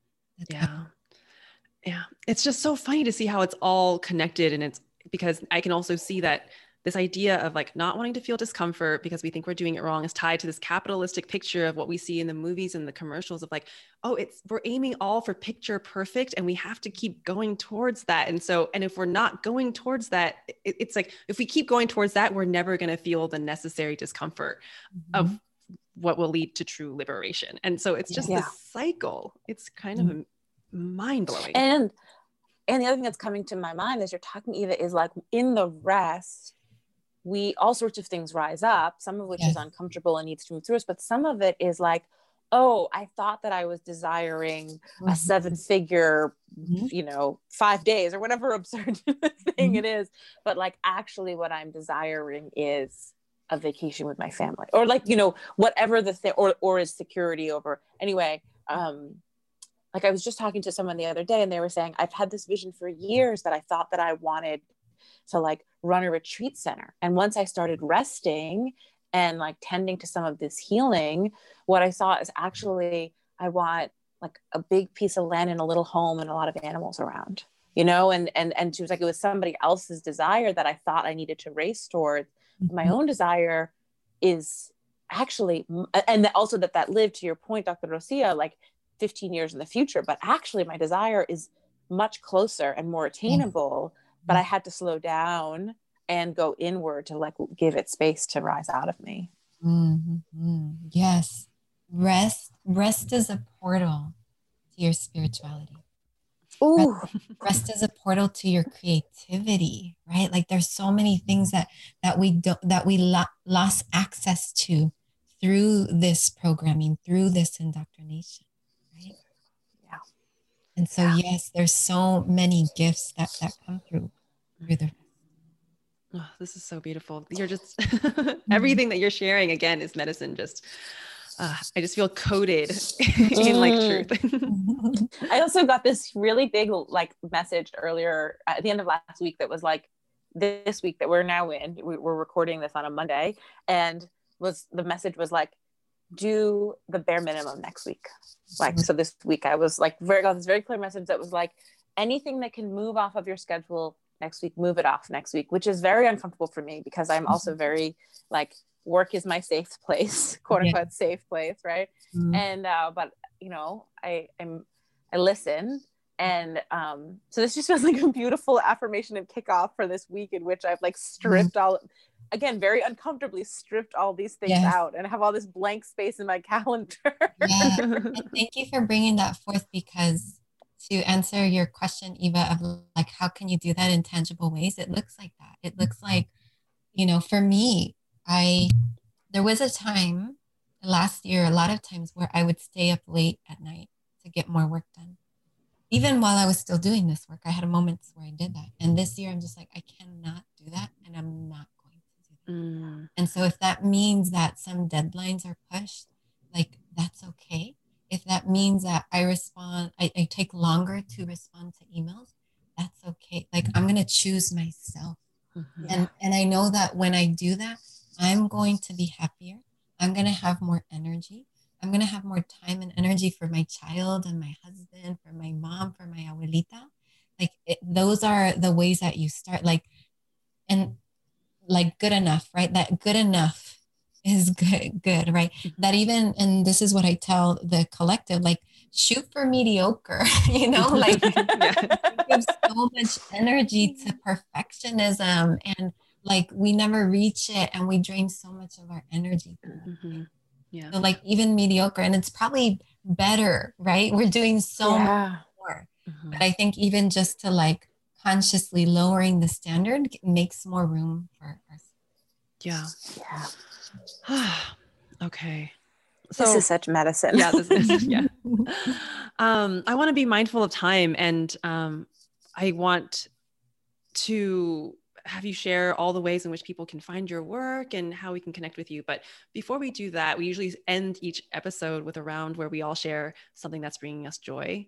Yeah. It's just so funny to see how it's all connected. And it's because I can also see that this idea of like not wanting to feel discomfort because we think we're doing it wrong is tied to this capitalistic picture of what we see in the movies and the commercials of like, oh, we're aiming all for picture perfect and we have to keep going towards that. And so, and if we're not going towards that, it's like, if we keep going towards that, we're never going to feel the necessary discomfort of what will lead to true liberation. And so it's just this cycle. It's kind of mind blowing. And the other thing that's coming to my mind as you're talking, Eva, is like in the rest, all sorts of things rise up, some of which is uncomfortable and needs to move through us, but some of it is like, oh, I thought that I was desiring a 7-figure, 5 days or whatever absurd thing it is. But like, actually what I'm desiring is a vacation with my family, or like, whatever the thing, or is security over. Anyway, like I was just talking to someone the other day and they were saying, I've had this vision for years that I thought that I wanted to like run a retreat center. And once I started resting and like tending to some of this healing, what I saw is actually, I want like a big piece of land and a little home and a lot of animals around, and she was like, it was somebody else's desire that I thought I needed to race towards. My own desire is actually, and also that lived, to your point, Dr. Rosia, like 15 years in the future, but actually my desire is much closer and more attainable, but I had to slow down and go inward to like give it space to rise out of me. Yes. Rest is a portal to your spirituality. Ooh. Rest is a portal to your creativity, right? Like there's so many things that we lost access to through this programming, through this indoctrination, right? Yeah. And so, yes, there's so many gifts that come through the. Oh, this is so beautiful. You're just, everything that you're sharing again is medicine. Just, I just feel coated in like truth. I also got this really big like message earlier at the end of last week that was like, this week that we're now in, we're recording this on a Monday, and the message was like, do the bare minimum next week. Like, so this week I was like, got this very clear message that was like, anything that can move off of your schedule next week, move it off next week, which is very uncomfortable for me because I'm also very like, work is my safe place, quote unquote safe place. Right. And, but you know, I listen. And so this just feels like a beautiful affirmation and kickoff for this week in which I've like stripped again, very uncomfortably stripped all these things out and have all this blank space in my calendar. And thank you for bringing that forth, because to answer your question, Eva, of like, how can you do that in tangible ways? It looks like that. It looks like, you know, for me, there was a time last year, a lot of times where I would stay up late at night to get more work done. Even while I was still doing this work, I had moments where I did that. And this year I'm just like, I cannot do that. And I'm not going to do that. And so if that means that some deadlines are pushed, like that's okay. If that means that I take longer to respond to emails, that's okay. Like I'm going to choose myself. And I know that when I do that, I'm going to be happier. I'm going to have more energy. I'm going to have more time and energy for my child and my husband, for my mom, for my abuelita. Like those are the ways that you start, like, and like good enough, right? That good enough is good, right? That even, and this is what I tell the collective, like shoot for mediocre, you know, like it gives so much energy to perfectionism, and like we never reach it and we drain so much of our energy. Yeah. So like even mediocre, and it's probably better, right? We're doing so much more. But I think even just to like consciously lowering the standard makes more room for us. Yeah. Okay. So this is such medicine. Yeah. This is, yeah. I want to be mindful of time, and I want to have you share all the ways in which people can find your work and how we can connect with you. But before we do that, we usually end each episode with a round where we all share something that's bringing us joy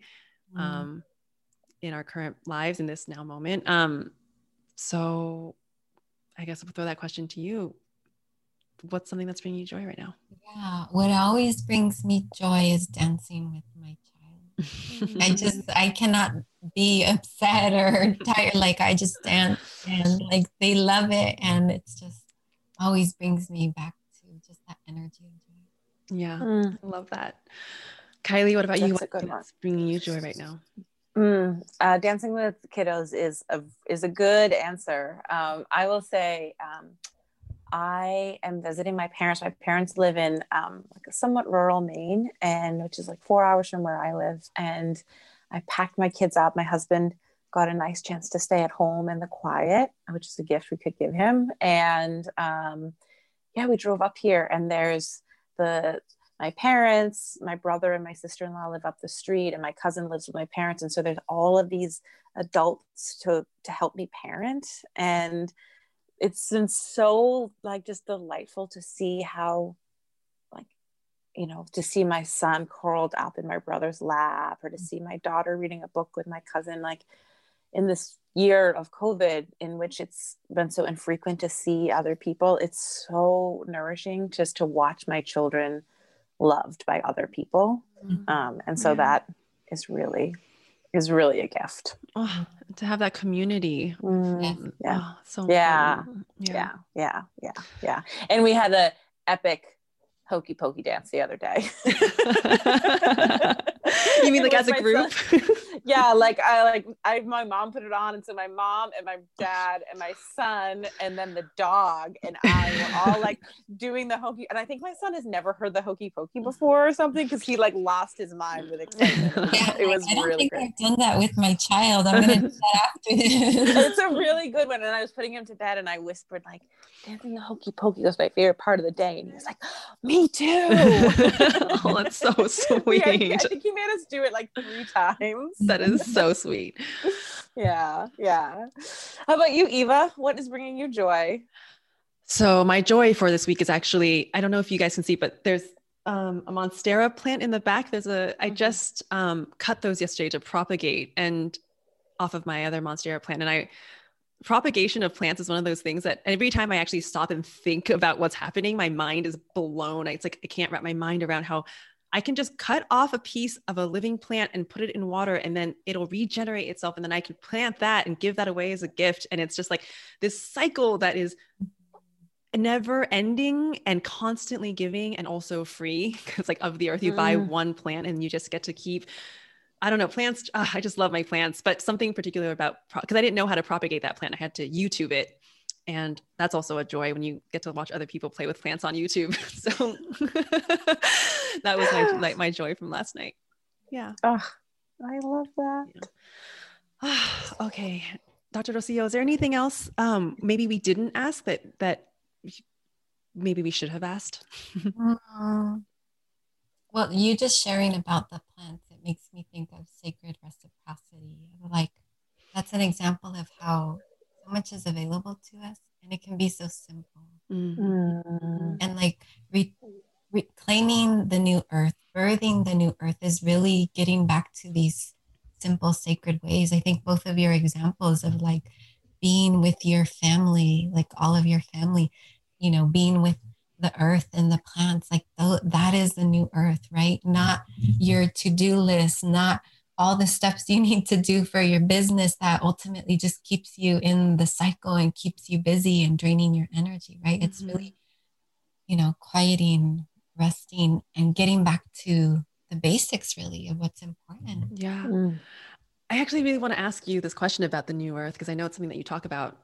in our current lives in this now moment. So I guess I'll throw that question to you. What's something that's bringing you joy right now? Yeah, what always brings me joy is dancing with my child. I cannot be upset or tired. Like I just dance, and like they love it, and it's just always brings me back to just that energy and joy. Yeah, I love that. Kylie, what about you? What's bringing you joy right now? Dancing with kiddos is a good answer. I will say I am visiting my parents. My parents live in like a somewhat rural Maine, and which is like 4 hours from where I live. And I packed my kids up. My husband got a nice chance to stay at home in the quiet, which is a gift we could give him. And we drove up here, and there's my parents, my brother and my sister-in-law live up the street, and my cousin lives with my parents. And so there's all of these adults to help me parent. And it's been so like just delightful to see how, like, you know, to see my son curled up in my brother's lap, or to see my daughter reading a book with my cousin, like in this year of COVID in which it's been so infrequent to see other people. It's so nourishing just to watch my children loved by other people. And so that is really a gift. To have that community. So yeah. And we had an epic hokey pokey dance the other day. You mean like as a group? Yeah, my mom put it on, and so my mom and my dad and my son and then the dog and I were all like doing the hokey. And I think my son has never heard the hokey pokey before or something, because he like lost his mind with excitement. Yeah, it was I don't really think great. I've done that with my child. I'm gonna do that after this. It's a really good one. And I was putting him to bed, and I whispered like, dancing the hokey pokey was my favorite part of the day. And he was like, me too. Oh, that's so sweet. I think he made us do it like 3 times. That is so sweet. Yeah. How about you, Eva? What is bringing you joy? So my joy for this week is actually, I don't know if you guys can see, but there's a Monstera plant in the back. I just cut those yesterday to propagate and off of my other Monstera plant. And propagation of plants is one of those things that every time I actually stop and think about what's happening, my mind is blown. It's like I can't wrap my mind around how I can just cut off a piece of a living plant and put it in water, and then it'll regenerate itself. And then I can plant that and give that away as a gift. And it's just like this cycle that is never ending and constantly giving, and also free. Because like of the earth, you buy one plant and you just get to keep, I don't know, plants. I just love my plants, but something particular about, because I didn't know how to propagate that plant. I had to YouTube it. And that's also a joy when you get to watch other people play with plants on YouTube. So that was my joy from last night. Yeah. Oh, I love that. Yeah. Okay. Dr. Rosillo, is there anything else maybe we didn't ask that maybe we should have asked? Well, you just sharing about the plants, it makes me think of sacred reciprocity. Like that's an example of how so much is available to us, and it can be so simple. And like reclaiming the new earth, birthing the new earth is really getting back to these simple sacred ways. I think both of your examples of like being with your family, like all of your family, you know, being with the earth and the plants, like that is the new earth, right? Not your to-do list, not all the steps you need to do for your business that ultimately just keeps you in the cycle and keeps you busy and draining your energy, right? It's really, you know, quieting, resting, and getting back to the basics really of what's important. Yeah. I actually really want to ask you this question about the new earth, because I know it's something that you talk about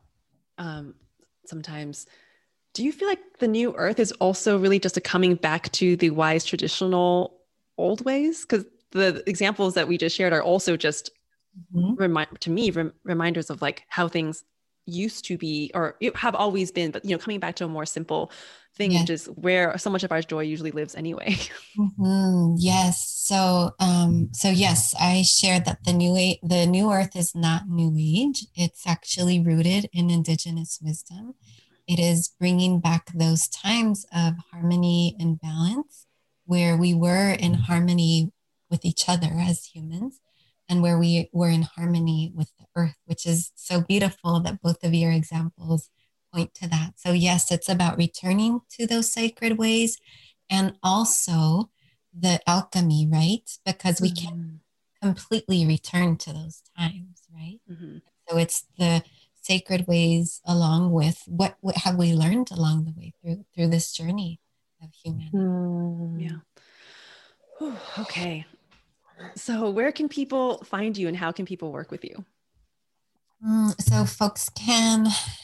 sometimes. Do you feel like the new earth is also really just a coming back to the wise traditional old ways? Because the examples that we just shared are also just reminders of like how things used to be or have always been, but you know, coming back to a more simple thing, which is where so much of our joy usually lives anyway. Yes. So yes, I shared that the new earth is not new age. It's actually rooted in indigenous wisdom. It is bringing back those times of harmony and balance where we were in harmony with each other as humans, and where we were in harmony with the earth, which is so beautiful that both of your examples point to that. So yes, it's about returning to those sacred ways, and also the alchemy, right? Because we can't completely return to those times, right? So it's the sacred ways along with what have we learned along the way through this journey of humanity. Yeah. Whew, okay. So where can people find you and how can people work with you? So folks can,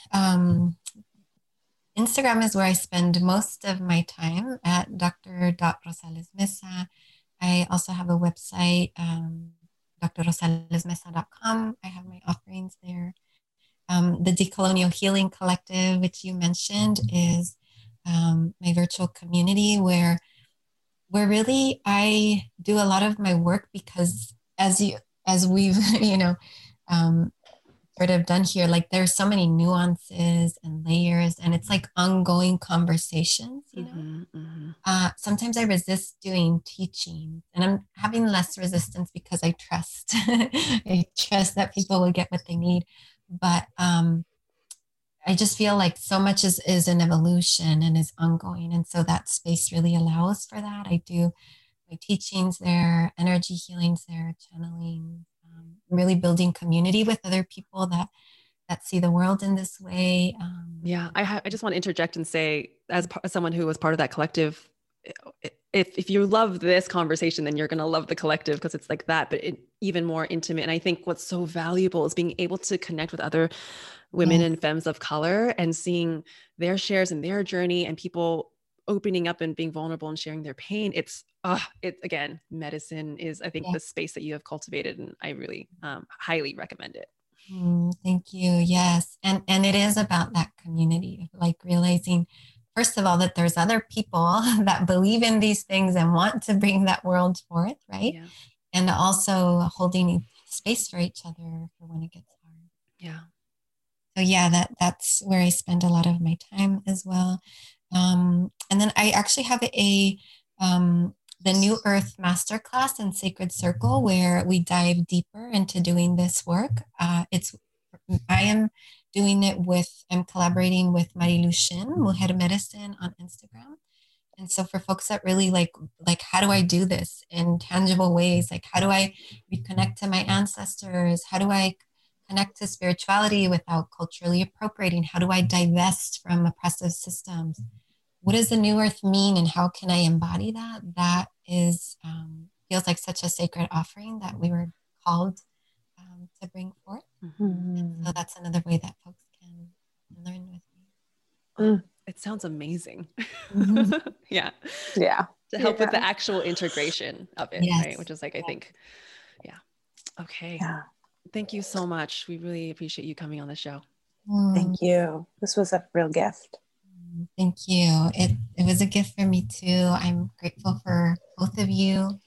Instagram is where I spend most of my time at Dr.Rosales Mesa. I also have a website, drrosalesmesa.com. I have my offerings there. The Decolonial Healing Collective, which you mentioned, is my virtual community where really I do a lot of my work, because as we've sort of done here, like there's so many nuances and layers, and it's like ongoing conversations, you know. Sometimes I resist doing teaching, and I'm having less resistance because I trust I trust that people will get what they need. But I just feel like so much is an evolution and is ongoing. And so that space really allows for that. I do my teachings there, energy healings there, channeling, really building community with other people that see the world in this way. I just want to interject and say, as someone who was part of that collective, if you love this conversation, then you're going to love the collective, because it's like that, but even more intimate. And I think what's so valuable is being able to connect with other women and femmes of color and seeing their shares and their journey, and people opening up and being vulnerable and sharing their pain. It's again, medicine is, I think, the space that you have cultivated, and I really highly recommend it. Thank you. Yes. And it is about that community, like realizing, first of all, that there's other people that believe in these things and want to bring that world forth, right? Yeah. And also holding space for each other for when it gets hard. Yeah. So yeah, that's where I spend a lot of my time as well. And then I actually have the New Earth Masterclass and Sacred Circle, where we dive deeper into doing this work. I am I'm collaborating with Marilu Shin, Mujer Medicine on Instagram. And so for folks that really like, how do I do this in tangible ways? Like, how do I reconnect to my ancestors? How do I connect to spirituality without culturally appropriating? How do I divest from oppressive systems? What does the new earth mean, and how can I embody that? That is, feels like such a sacred offering that we were called to bring forth. So that's another way that folks can learn with me. It sounds amazing. Mm-hmm. Yeah. To help with the actual integration of it, right? Which is like, I think, okay. Thank you so much. We really appreciate you coming on the show. Thank you. This was a real gift. Thank you. It was a gift for me too. I'm grateful for both of you